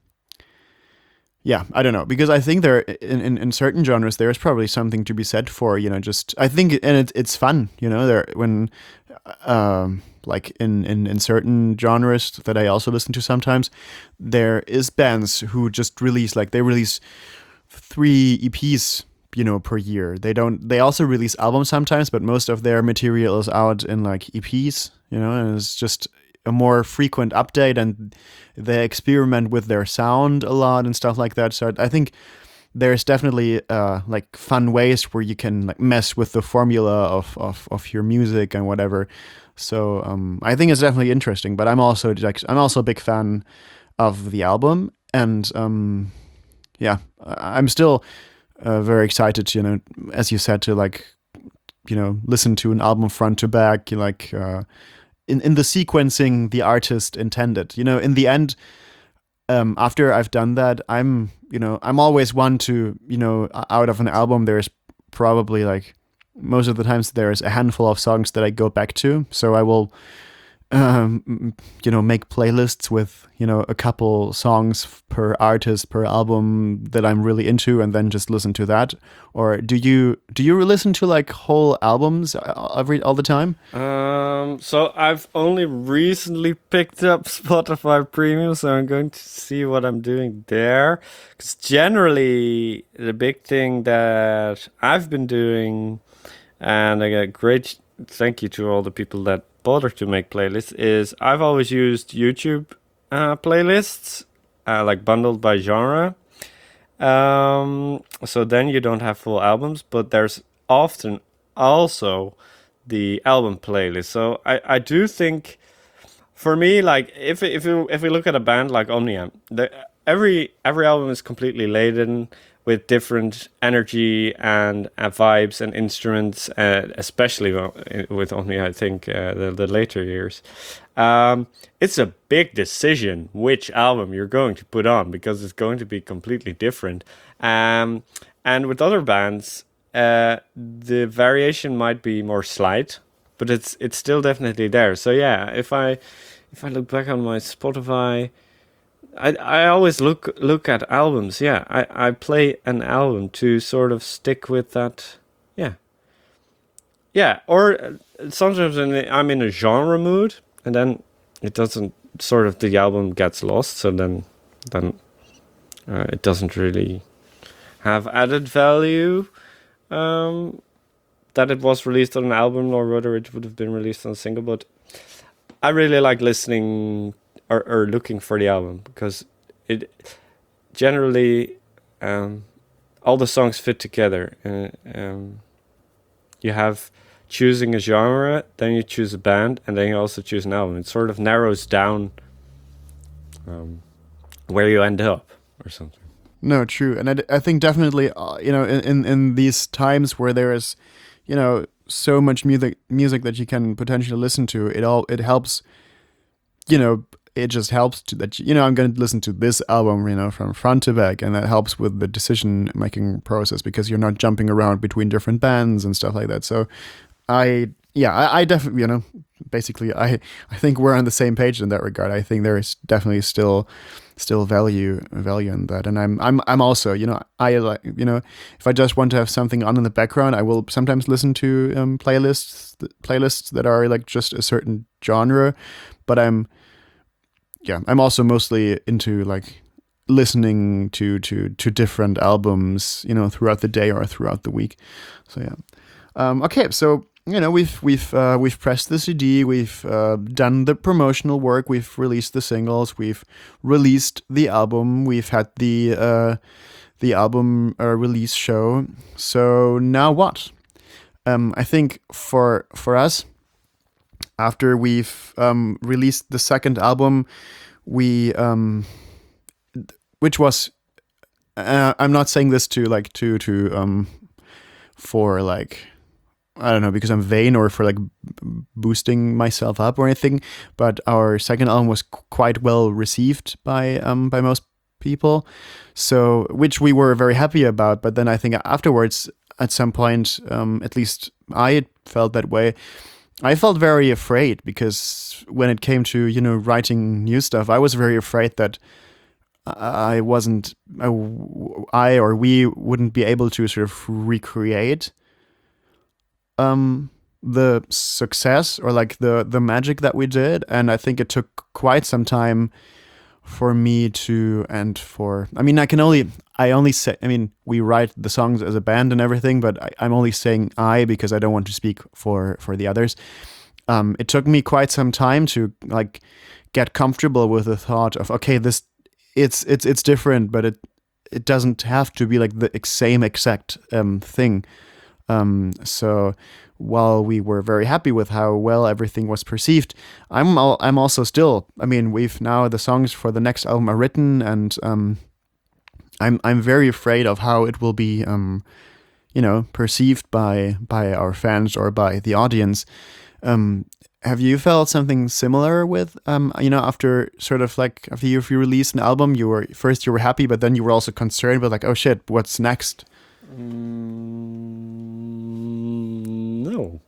Speaker 2: yeah, I don't know, because I think there in, in, in certain genres there's probably something to be said for, you know, just I think, and it, it's fun, you know, there when um like in, in in certain genres that I also listen to sometimes, there is bands who just release, like they release three E Ps, you know, per year. They don't, they also release albums sometimes, but most of their material is out in like E Ps, you know, and it's just a more frequent update, and they experiment with their sound a lot and stuff like that. So I think there's definitely uh, like fun ways where you can like mess with the formula of, of, of your music and whatever. So um, I think it's definitely interesting. But I'm also like I'm also a big fan of the album, and um, yeah, I- I'm still uh, very excited. You know, as you said, to like, you know, listen to an album front to back, like uh, in in the sequencing the artist intended. You know, in the end, um, after I've done that, I'm, you know, I'm always one to, you know, out of an album, there's probably like most of the times there's a handful of songs that I go back to. So I will, um, you know, make playlists with, you know, a couple songs per artist per album that I'm really into, and then just listen to that. Or do you do you listen to like whole albums uh, every all the time?
Speaker 1: Um, so I've only recently picked up Spotify Premium, so I'm going to see what I'm doing there. Because generally, the big thing that I've been doing, and I get great thank you to all the people that bother to make playlists, is I've always used YouTube uh, playlists, uh, like bundled by genre. Um, so then you don't have full albums, but there's often also the album playlist. So I, I do think for me, like if if you if we look at a band like Omnia, the, every every album is completely laden with different energy and uh, vibes and instruments, uh, especially with Omnia. I think uh, the the later years. Um, it's a big decision which album you're going to put on because it's going to be completely different. Um, and with other bands, uh, the variation might be more slight, but it's it's still definitely there. So yeah, if I if I look back on my Spotify, I I always look look at albums. Yeah, I I play an album to sort of stick with that. Yeah, yeah. Or uh, sometimes in the, I'm in a genre mood, and then it doesn't sort of the album gets lost. So then then uh, it doesn't really have added value. Um, that it was released on an album or whether it would have been released on a single, but I really like listening or, or looking for the album because it generally um, all the songs fit together. Uh, um, you have choosing a genre, then you choose a band, and then you also choose an album. It sort of narrows down um, where you end up or something.
Speaker 2: No, true, and I, d- I think definitely, uh, you know, in, in in these times where there is, you know, so much music music that you can potentially listen to, it all it helps, you know, it just helps to that, you know, I'm going to listen to this album, you know, from front to back, and that helps with the decision making process because you're not jumping around between different bands and stuff like that. So, I yeah, I, I definitely, you know, basically, I I think we're on the same page in that regard. I think there is definitely still still value value in that, and I'm I'm I'm also, you know, I like, you know, if I just want to have something on in the background, I will sometimes listen to um, playlists playlists that are like just a certain genre, but I'm yeah I'm also mostly into like listening to to to different albums, you know, throughout the day or throughout the week. So yeah. Um, okay, so you know we've we've uh, we've pressed the C D, we've uh, done the promotional work, we've released the singles, we've released the album, we've had the uh, the album uh, release show. So now what? Um, I think for for us, after we've um, released the second album, we um, which was uh, I'm not saying this to like to to um for like I don't know because I'm vain or for like b- boosting myself up or anything, but our second album was qu- quite well received by um by most people, so which we were very happy about. But then I think afterwards, at some point, um, at least I felt that way. I felt very afraid because when it came to you know writing new stuff, I was very afraid that I wasn't, I, I or we wouldn't be able to sort of recreate um, the success or like the the magic that we did, and I think it took quite some time for me to and for I mean I can only I only say I mean we write the songs as a band and everything, but I, I'm only saying I because I don't want to speak for for the others. Um, it took me quite some time to like get comfortable with the thought of okay, this it's it's it's different, but it it doesn't have to be like the ex- same exact um, thing. Um, so while we were very happy with how well everything was perceived, I'm al- I'm also still. I mean, we've now the songs for the next album are written, and um, I'm I'm very afraid of how it will be, um, you know, perceived by by our fans or by the audience. Um, have you felt something similar with, um, you know, after sort of like after you, if you released an album, you were first you were happy, but then you were also concerned with like, oh shit, what's next?
Speaker 1: Mm, no.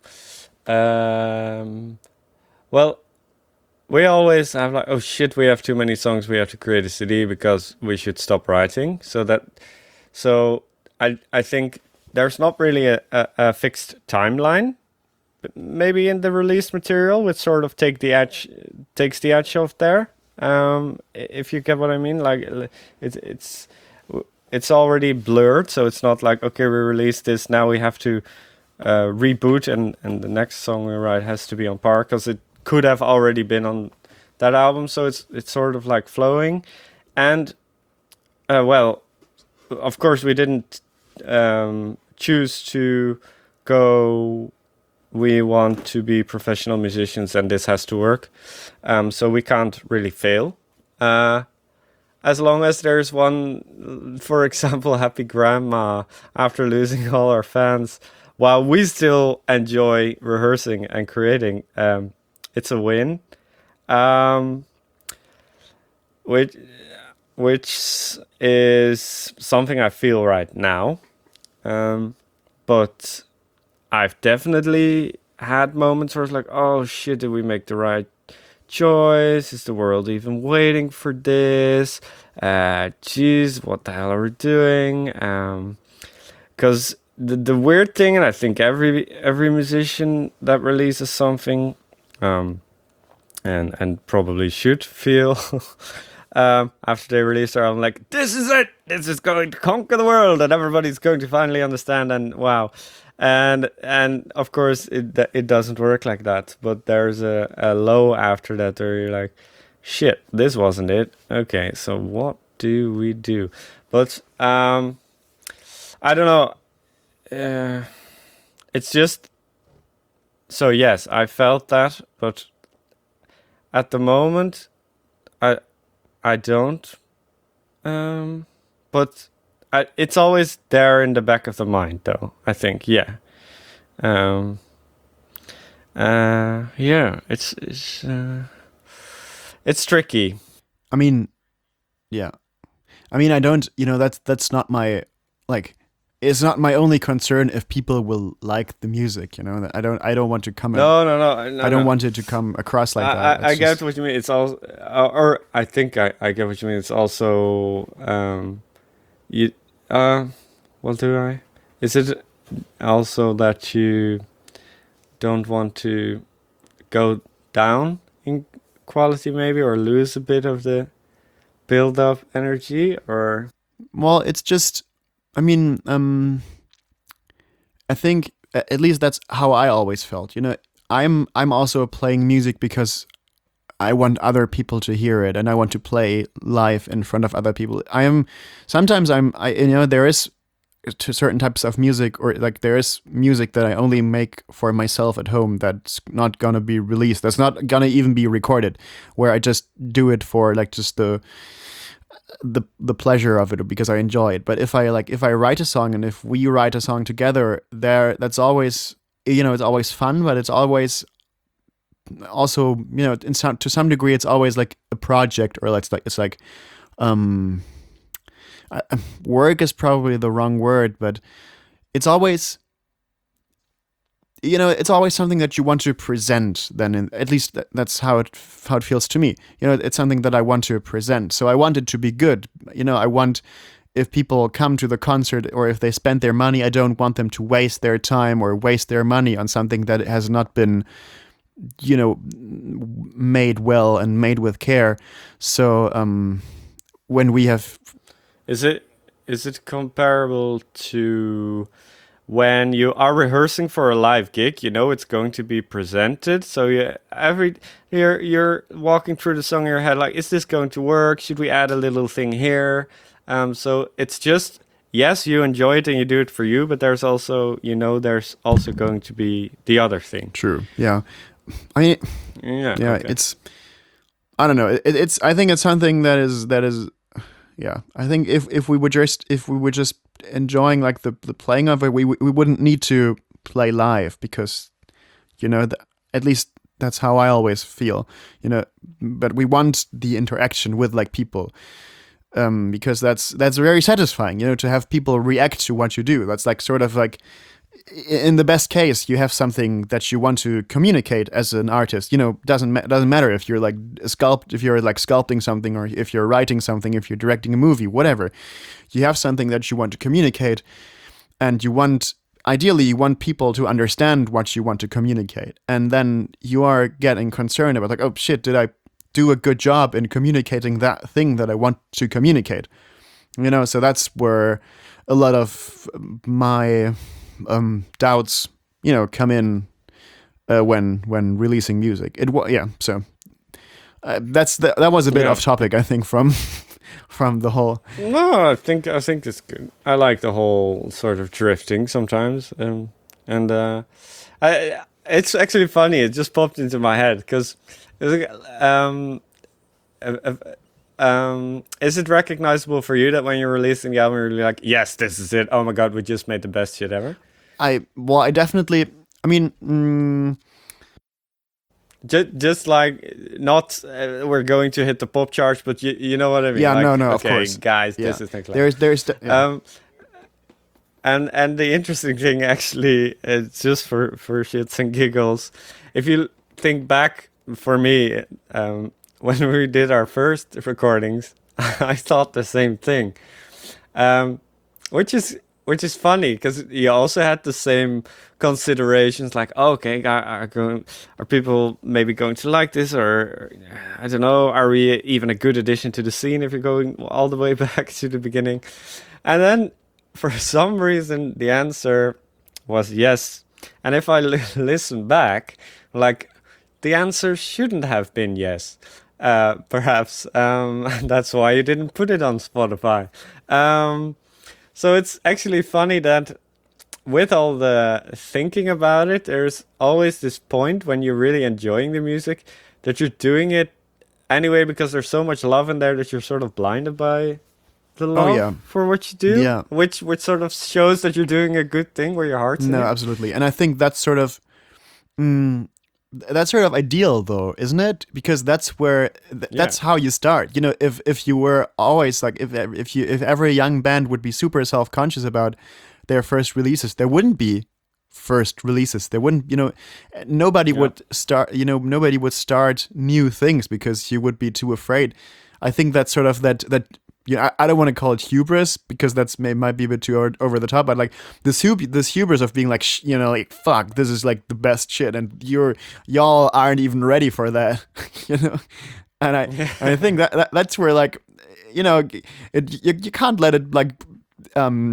Speaker 1: Um, well, we always have like, oh shit, we have too many songs. We have to create a C D because we should stop writing. So that, so I I think there's not really a, a, a fixed timeline. But maybe in the released material, which sort of take the edge, takes the edge off there. Um, if you get what I mean, like it's it's it's already blurred, so it's not like okay, we released this, now we have to uh, reboot, and and the next song we write has to be on par because it could have already been on that album. So it's it's sort of like flowing, and uh, well, of course we didn't um, choose to go. We want to be professional musicians and this has to work. Um, so we can't really fail. Uh, as long as there's one, for example, Happy Grandma, after losing all our fans, while we still enjoy rehearsing and creating, um, it's a win. Um, which, which is something I feel right now. Um, but... I've definitely had moments where it's like, oh shit, did we make the right choice? Is the world even waiting for this? Uh, geez, what the hell are we doing? Um, because the the weird thing, and I think every every musician that releases something, um, and and probably should feel. Um, after they release their album, like, this is it, this is going to conquer the world, and everybody's going to finally understand, and wow. And and of course it it doesn't work like that, but there's a, a low after that where you're like, shit, this wasn't it. Okay, so what do we do? But um, I don't know. Uh, it's just so yes, I felt that, but at the moment, I I don't. Um, but. I, it's always there in the back of the mind, though. I think, yeah, um, uh, yeah. It's it's uh, it's tricky.
Speaker 2: I mean, yeah. I mean, I don't. You know, that's that's not my like. It's not my only concern if people will like the music. You know, I don't. I don't want to come.
Speaker 1: No, no, no. no
Speaker 2: I don't
Speaker 1: no.
Speaker 2: want it to come across like
Speaker 1: I,
Speaker 2: that.
Speaker 1: I, I
Speaker 2: It's
Speaker 1: get
Speaker 2: just-
Speaker 1: what you mean. It's also, uh, or I think I, I get what you mean. It's also, um, you. Uh, what do I? Is it also that you don't want to go down in quality, maybe, or lose a bit of the build-up energy, or?
Speaker 2: Well, it's just. I mean, um, I think a- at least that's how I always felt. You know, I'm I'm also playing music because I want other people to hear it, and I want to play live in front of other people. I am sometimes I'm I you know there is to certain types of music, or like there is music that I only make for myself at home that's not gonna be released, that's not gonna even be recorded, where I just do it for like just the the the pleasure of it because I enjoy it. But if I like if I write a song and if we write a song together, there that's always, you know, it's always fun, but it's always also, you know, in some, to some degree it's always like a project, or it's like it's like um I, work is probably the wrong word, but it's always, you know, it's always something that you want to present. Then, in, at least that's how it how it feels to me. You know, it's something that I want to present. So I want it to be good. You know, I want, if people come to the concert or if they spend their money, I don't want them to waste their time or waste their money on something that has not been, you know, made well and made with care. So um, when we have
Speaker 1: Is it is it comparable to when you are rehearsing for a live gig? You know it's going to be presented, so you every you're you're walking through the song in your head like, is this going to work? Should we add a little thing here? Um, so it's just, yes, you enjoy it and you do it for you, but there's also, you know, there's also going to be the other thing.
Speaker 2: True. Yeah. I mean,
Speaker 1: Yeah.
Speaker 2: yeah.
Speaker 1: Okay.
Speaker 2: It's, I don't know. It, it's. I think it's something that is that is. Yeah, I think if, if we were just if we were just enjoying like the, the playing of it, we we wouldn't need to play live because, you know, the, at least that's how I always feel, you know. But we want the interaction with like people, um, because that's that's very satisfying, you know, to have people react to what you do. That's like sort of like, in the best case, you have something that you want to communicate as an artist. You know, doesn't ma- doesn't matter if you're like sculpt, if you're like sculpting something, or if you're writing something, if you're directing a movie, whatever. You have something that you want to communicate, and you want, ideally, you want people to understand what you want to communicate, and then you are getting concerned about like, oh shit, did I do a good job in communicating that thing that I want to communicate? You know, so that's where a lot of my Um, doubts, you know, come in uh, when when releasing music. It was yeah. So uh, that's the, that was a bit
Speaker 1: Yeah.
Speaker 2: off topic, I think, from from the whole.
Speaker 1: No, I think I think it's good. I like the whole sort of drifting sometimes, um, and uh, I it's actually funny. It just popped into my head because, um, uh, uh, um, is it recognizable for you that when you're releasing the album, you're really like, yes, this is it. Oh my god, we just made the best shit ever.
Speaker 2: I well, I definitely. I mean, mm,
Speaker 1: Just, just like not uh, we're going to hit the pop charts, but you you know what I mean.
Speaker 2: Yeah,
Speaker 1: like,
Speaker 2: no, no, of
Speaker 1: okay,
Speaker 2: course.
Speaker 1: guys,
Speaker 2: yeah.
Speaker 1: this is next level.
Speaker 2: There's there's the- yeah.
Speaker 1: Um, and and the interesting thing actually, it's just for for shits and giggles. If you think back, for me, um, when we did our first recordings, I thought the same thing, um, which is which is funny because you also had the same considerations, like, oh, okay, are, are going are people maybe going to like this, or I don't know, are we even a good addition to the scene if you're going all the way back to the beginning? And then for some reason the answer was yes. And if I li- listen back, like, the answer shouldn't have been yes. Uh, perhaps um, that's why you didn't put it on Spotify. Um, so it's actually funny that with all the thinking about it, there's always this point when you're really enjoying the music that you're doing it anyway because there's so much love in there that you're sort of blinded by the love
Speaker 2: yeah.
Speaker 1: for what you do.
Speaker 2: Yeah.
Speaker 1: Which which sort of shows that you're doing a good thing where your heart's
Speaker 2: No,
Speaker 1: in it.
Speaker 2: absolutely. And I think that's sort of mm, that's sort of ideal, though, isn't it? Because that's where th-
Speaker 1: Yeah.
Speaker 2: that's how you start. You know, if if you were always like if if you if every young band would be super self conscious about their first releases, there wouldn't be first releases. There wouldn't, you know, nobody
Speaker 1: Yeah.
Speaker 2: would start. You know, nobody would start new things because you would be too afraid. I think that's sort of that that. You know, I, I don't want to call it hubris because that's may, might be a bit too over, over the top, but like this hub- this hubris of being like, sh- you know, like, fuck, this is like the best shit, and you're y'all aren't even ready for that, you know. And I and I think that, that that's where, like, you know, it you, you can't let it like um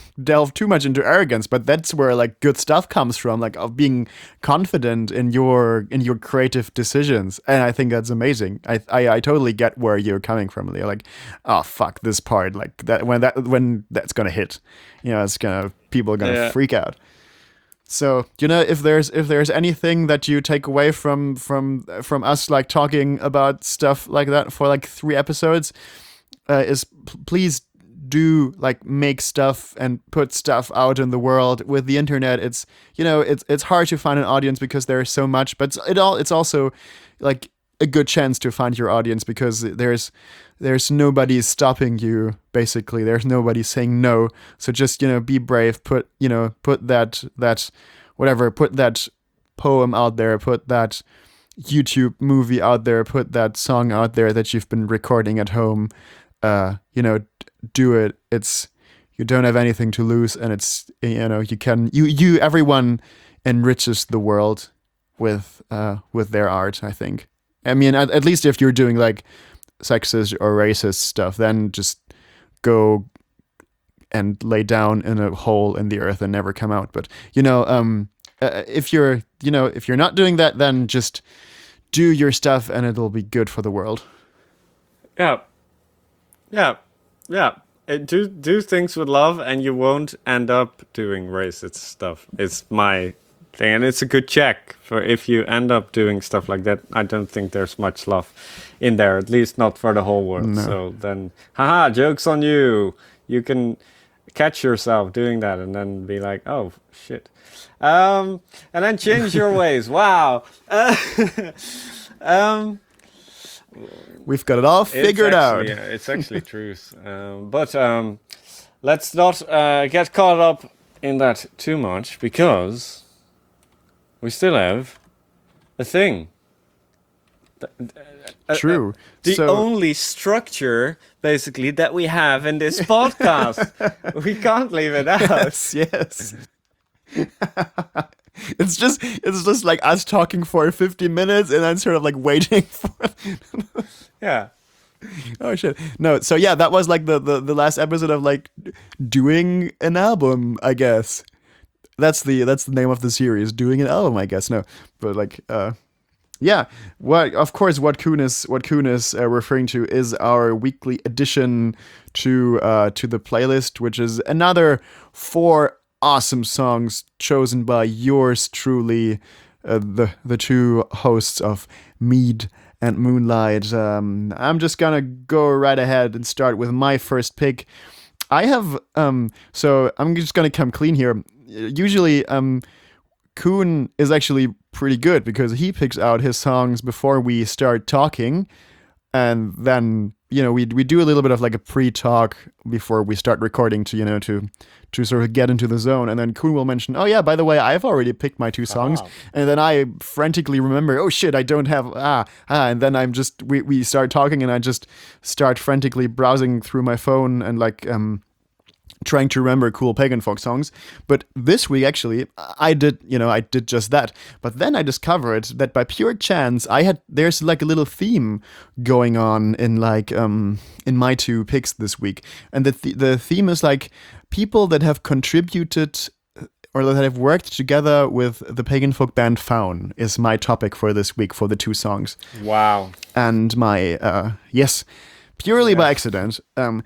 Speaker 2: delve too much into arrogance, but that's where like good stuff comes from, like of being confident in your in your creative decisions. And I think that's amazing. I I, I totally get where you're coming from. You're like, oh fuck this part, like that when that when that's gonna hit, you know, it's gonna people are gonna
Speaker 1: Yeah.
Speaker 2: freak out. So, you know, if there's if there's anything that you take away from from from us like talking about stuff like that for like three episodes, uh, is p- please do like make stuff and put stuff out in the world. With the internet, it's you know it's it's hard to find an audience because there's so much, but it all it's also like a good chance to find your audience because there's there's nobody stopping you. Basically, there's nobody saying no. So just you know be brave. Put you know put that that whatever. Put that poem out there. Put that YouTube movie out there. Put that song out there that you've been recording at home. Uh, you know, d- do it. It's you don't have anything to lose, and it's you know you can you you everyone enriches the world with uh with their art. I think. I mean, at, at least if you're doing like sexist or racist stuff, then just go and lay down in a hole in the earth and never come out. But you know, um, uh, if you're, you know, if you're not doing that, then just do your stuff, and it'll be good for the world.
Speaker 1: Yeah. Yeah. Yeah. Uh, Do do things with love, and you won't end up doing racist stuff. It's my thing, and it's a good check for if you end up doing stuff like that. I don't think there's much love in there, at least not for the whole world.
Speaker 2: No.
Speaker 1: So then, haha, jokes on you. You can catch yourself doing that, and then be like, oh shit, um, and then change your ways. Wow. Uh, um.
Speaker 2: We've got it all figured
Speaker 1: it's
Speaker 2: out.
Speaker 1: actually, yeah, it's actually truth. Um, but um, let's not uh, get caught up in that too much because we still have a thing. Th- uh,
Speaker 2: True.
Speaker 1: The
Speaker 2: so,
Speaker 1: only structure, basically, that we have in this podcast. We can't leave it out.
Speaker 2: yes, yes. It's just it's just like us talking for fifty minutes and then sort of like waiting for
Speaker 1: Yeah.
Speaker 2: oh shit no so yeah, that was like the, the the last episode of like doing an album, I guess. That's the that's the name of the series, doing an album, I guess. No, but like uh yeah, what of course what Kuhn is what Kuhn is uh, referring to is our weekly addition to uh to the playlist, which is another four awesome songs chosen by yours truly, uh, the the two hosts of Mead and Moonlight. Um, I'm just gonna go right ahead and start with my first pick. I have um, so I'm just gonna come clean here. Usually, um, Kuhn is actually pretty good because he picks out his songs before we start talking, and then you know we we do a little bit of like a pre-talk before we start recording to you know to to sort of get into the zone, and then Kuhn will mention, oh yeah, by the way, I've already picked my two songs,
Speaker 1: Ah.
Speaker 2: and then I frantically remember, oh shit, I don't have ah ah, and then I'm just we we start talking, and I just start frantically browsing through my phone and like um trying to remember cool pagan folk songs. But this week, actually, I did, you know, I did just that. But then I discovered that by pure chance, I had, there's like a little theme going on in like, um, in my two picks this week. And the, th- the theme is like people that have contributed or that have worked together with the pagan folk band Faun is my topic for this week for the two songs.
Speaker 1: Wow.
Speaker 2: And my, uh, yes, purely by accident, um,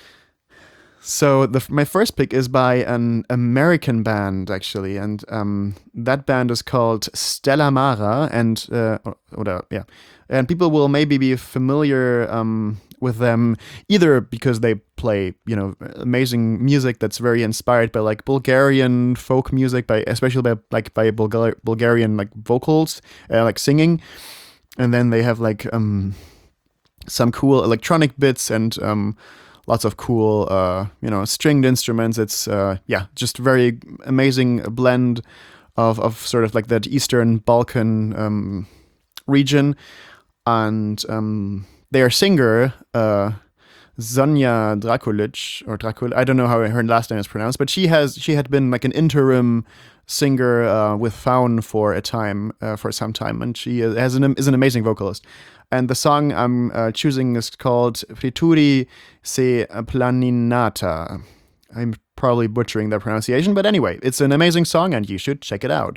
Speaker 2: So the my first pick is by an American band, actually, and um, that band is called Stella Mara, and uh, or, or, yeah, and people will maybe be familiar um, with them either because they play, you know, amazing music that's very inspired by like Bulgarian folk music, by especially by like by Bulgar- Bulgarian like vocals, uh, like singing, and then they have like um, some cool electronic bits and um, lots of cool, uh, you know, stringed instruments. It's, uh, yeah, just very amazing blend of, of sort of like that Eastern Balkan um, region. And um, their singer, uh, Sonja Drakulic, or Dracul, I don't know how her last name is pronounced, but she has she had been like an interim singer uh, with Faun for a time, uh, for some time, and she has an, is an amazing vocalist. And the song I'm uh, choosing is called Frituri se Planinata. I'm probably butchering the pronunciation, but anyway, it's an amazing song and you should check it out.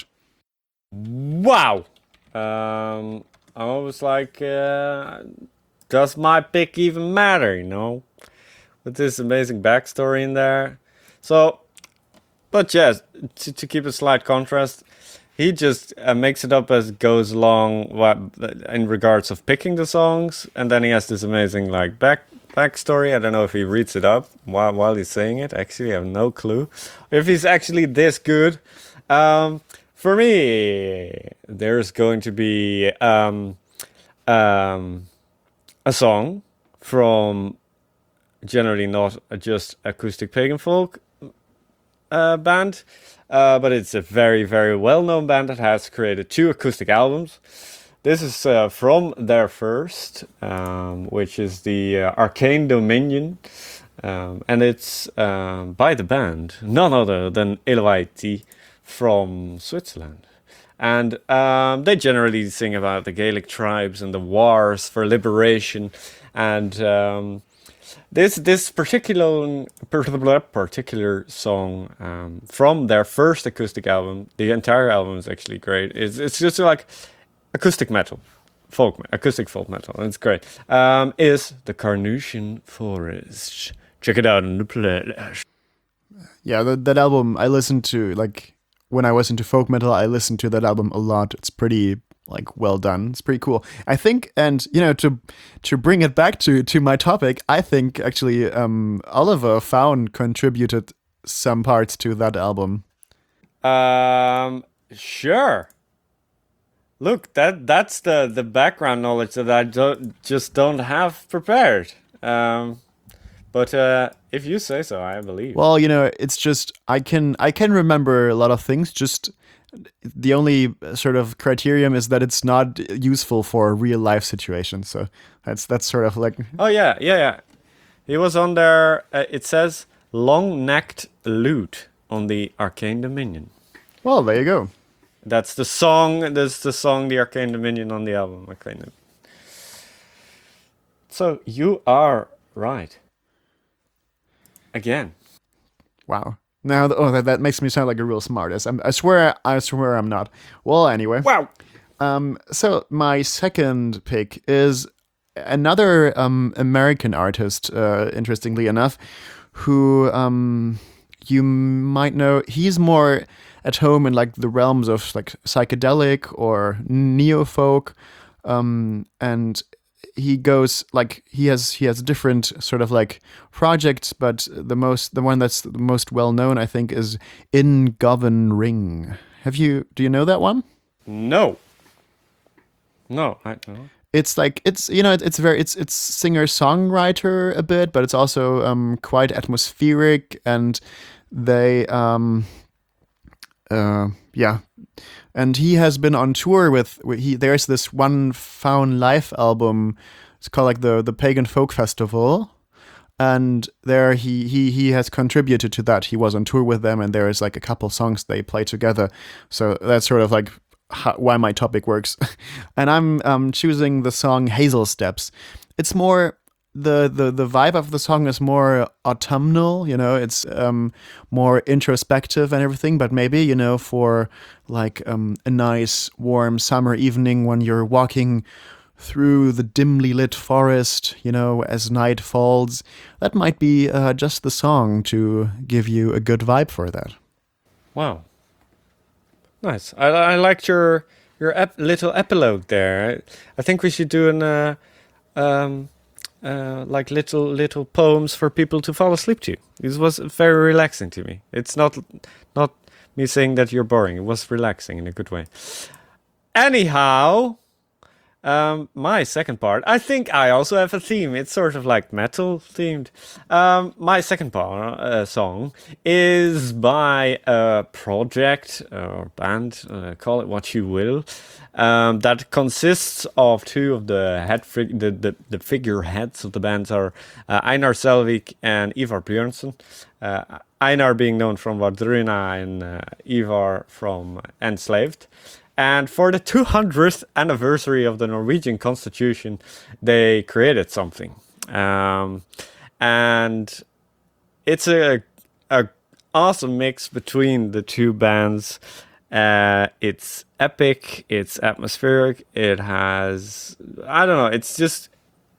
Speaker 1: Wow. Um, I was like, uh, does my pick even matter, you know? With this amazing backstory in there. So, but yes, to, to keep a slight contrast, he just uh, makes it up as it goes along what, in regards of picking the songs, and then he has this amazing like back backstory. I don't know if he reads it up while while he's saying it. Actually, I have no clue if he's actually this good. Um, for me, there's going to be um, um, a song from generally not just acoustic pagan folk uh, band. Uh, but it's a very, very well-known band that has created two acoustic albums. This is uh, from their first, um, which is the uh, Arcane Dominion, um, and it's um, by the band, none other than Eloiti from Switzerland. And um, they generally sing about the Gaelic tribes and the wars for liberation, and um, This this particular particular song um, from their first acoustic album, the entire album is actually great. It's it's just like acoustic metal, folk acoustic folk metal, and it's great. Um, is the Carnation Forest? Check it out in the playlist.
Speaker 2: Yeah, that that album I listened to, like when I was into folk metal, I listened to that album a lot. It's pretty like well done. It's pretty cool. I think, and you know, to to bring it back to to my topic, I think actually um, Oliver Found contributed some parts to that album.
Speaker 1: Um, sure. Look, that that's the the background knowledge that I don't just don't have prepared. Um, but uh, if you say so, I believe.
Speaker 2: Well, you know, it's just I can I can remember a lot of things. Just the only sort of criterion is that it's not useful for real life situations. So that's that's sort of like.
Speaker 1: Oh yeah, yeah, yeah. He was on there. Uh, it says long-necked lute on the Arcane Dominion.
Speaker 2: Well, there you go.
Speaker 1: That's the song. That's the song, the Arcane Dominion on the album. Arcane. So you are right. Again.
Speaker 2: Wow. Now, oh, that, that makes me sound like a real smartass. I'm, I swear, I swear, I'm not. Well, anyway.
Speaker 1: Wow.
Speaker 2: Um. So my second pick is another um American artist. Uh, interestingly enough, who um you might know. He's more at home in like the realms of like psychedelic or neo-folk, um, and he goes like he has he has different sort of like projects, but the most the one that's the most well known, I think, is In Govan Ring. Have you do you know that one?
Speaker 1: No. No, I don't know.
Speaker 2: It's like it's you know it's, it's very it's it's singer songwriter a bit, but it's also um quite atmospheric, and they um uh yeah. And he has been on tour with, he. There's this One Found Life album. It's called like the the Pagan Folk Festival, and there he he he has contributed to that. He was on tour with them, and there is like a couple songs they play together. So that's sort of like how, why my topic works. And I'm um, choosing the song Hazel Steps. It's more. The, the the vibe of the song is more autumnal, you know, it's um, more introspective and everything, but maybe, you know, for like um, a nice warm summer evening when you're walking through the dimly lit forest, you know, as night falls, that might be uh, just the song to give you a good vibe for that.
Speaker 1: Wow. Nice. I, I liked your your ep- little epilogue there. I, I think we should do an... Uh, um, Uh, like little little poems for people to fall asleep to. This was very relaxing to me. It's not not me saying that you're boring. It was relaxing in a good way. Anyhow, um, my second part. I think I also have a theme. It's sort of like metal themed. Um, my second part uh, song is by a project or band. Uh, call it what you will. Um, that consists of two of the head fig- the, the the figureheads of the bands are uh, Einar Selvik and Ivar Björnsson. Uh, Einar being known from Vardruna and uh, Ivar from Enslaved. And for the two hundredth anniversary of the Norwegian Constitution, they created something. Um, and it's a a awesome mix between the two bands. Uh, it's epic, it's atmospheric, it has, I don't know, it's just,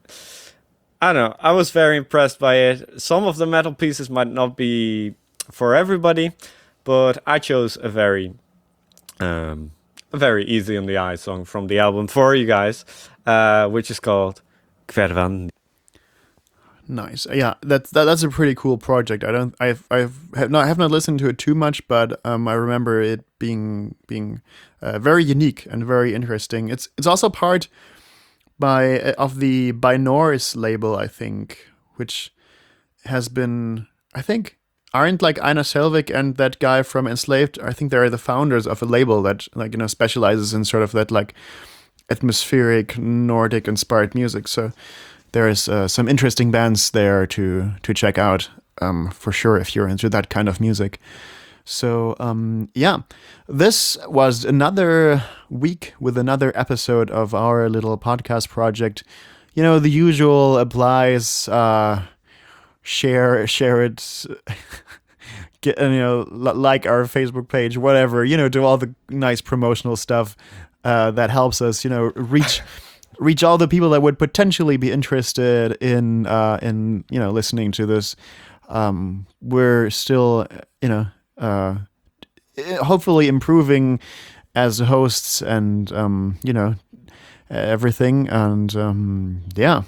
Speaker 1: I don't know, I was very impressed by it. Some of the metal pieces might not be for everybody, but I chose a very, um, a very easy on the eye song from the album for you guys, uh, which is called Kvervan.
Speaker 2: Nice. Yeah, that's that, that's a pretty cool project. I don't, I've, I've have not have not listened to it too much, but um, I remember it being being uh, very unique and very interesting. It's it's also part by uh, of the Binoris label, I think, which has been, I think, aren't like Einar Selvik and that guy from Enslaved. I think they're the founders of a label that, like, you know, specializes in sort of that like atmospheric Nordic inspired music. So there's uh, some interesting bands there to to check out, um, for sure, if you're into that kind of music. So um, yeah, this was another week with another episode of our little podcast project. You know, the usual applies. Uh, share share it. Get, you know, like our Facebook page, whatever. You know, do all the nice promotional stuff uh, that helps us. You know, reach. reach all the people that would potentially be interested in uh, in you know listening to this. Um, we're still you know uh, hopefully improving as hosts and um, you know everything, and um, yeah,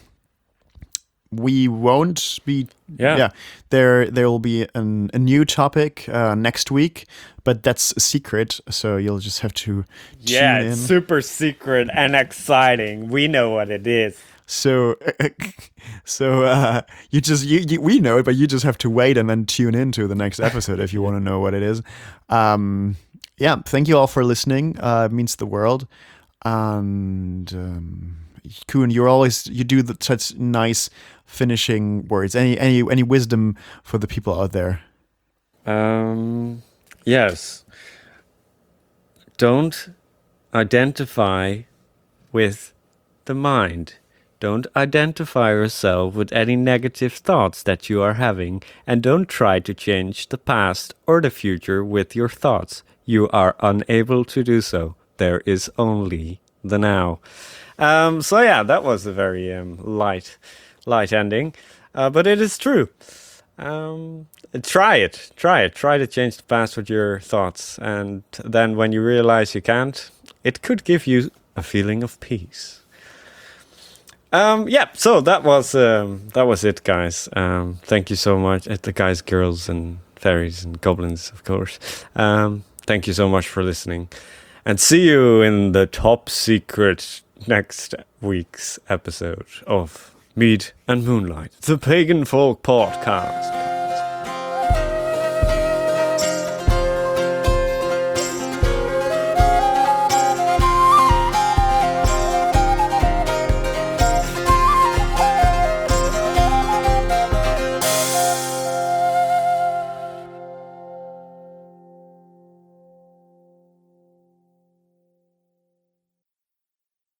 Speaker 2: we won't be
Speaker 1: Yeah.
Speaker 2: yeah there there will be an, a new topic uh, next week, but that's a secret, so you'll just have to
Speaker 1: Yeah,
Speaker 2: tune in.
Speaker 1: it's super secret and exciting. We know what it is.
Speaker 2: So, so uh, you just you, you we know it, but you just have to wait and then tune into the next episode if you want to know what it is. Um, yeah, thank you all for listening. Uh, it means the world. And um, Kuhn, you're always you do the, such nice finishing words. Any any any wisdom for the people out there?
Speaker 1: Um, yes. Don't identify with the mind. Don't identify yourself with any negative thoughts that you are having, and don't try to change the past or the future with your thoughts. You are unable to do so. There is only the now. Um, so yeah, that was a very um, light, light ending, uh, but it is true. Um, try it, try it, try to change the past with your thoughts, and then when you realize you can't, it could give you a feeling of peace. Um, yeah, so that was um, that was it, guys. Um, thank you so much, uh, the guys, girls, and fairies and goblins, of course. Um, thank you so much for listening, and see you in the top secret next week's episode of Mead and Moonlight, the Pagan Folk Podcast.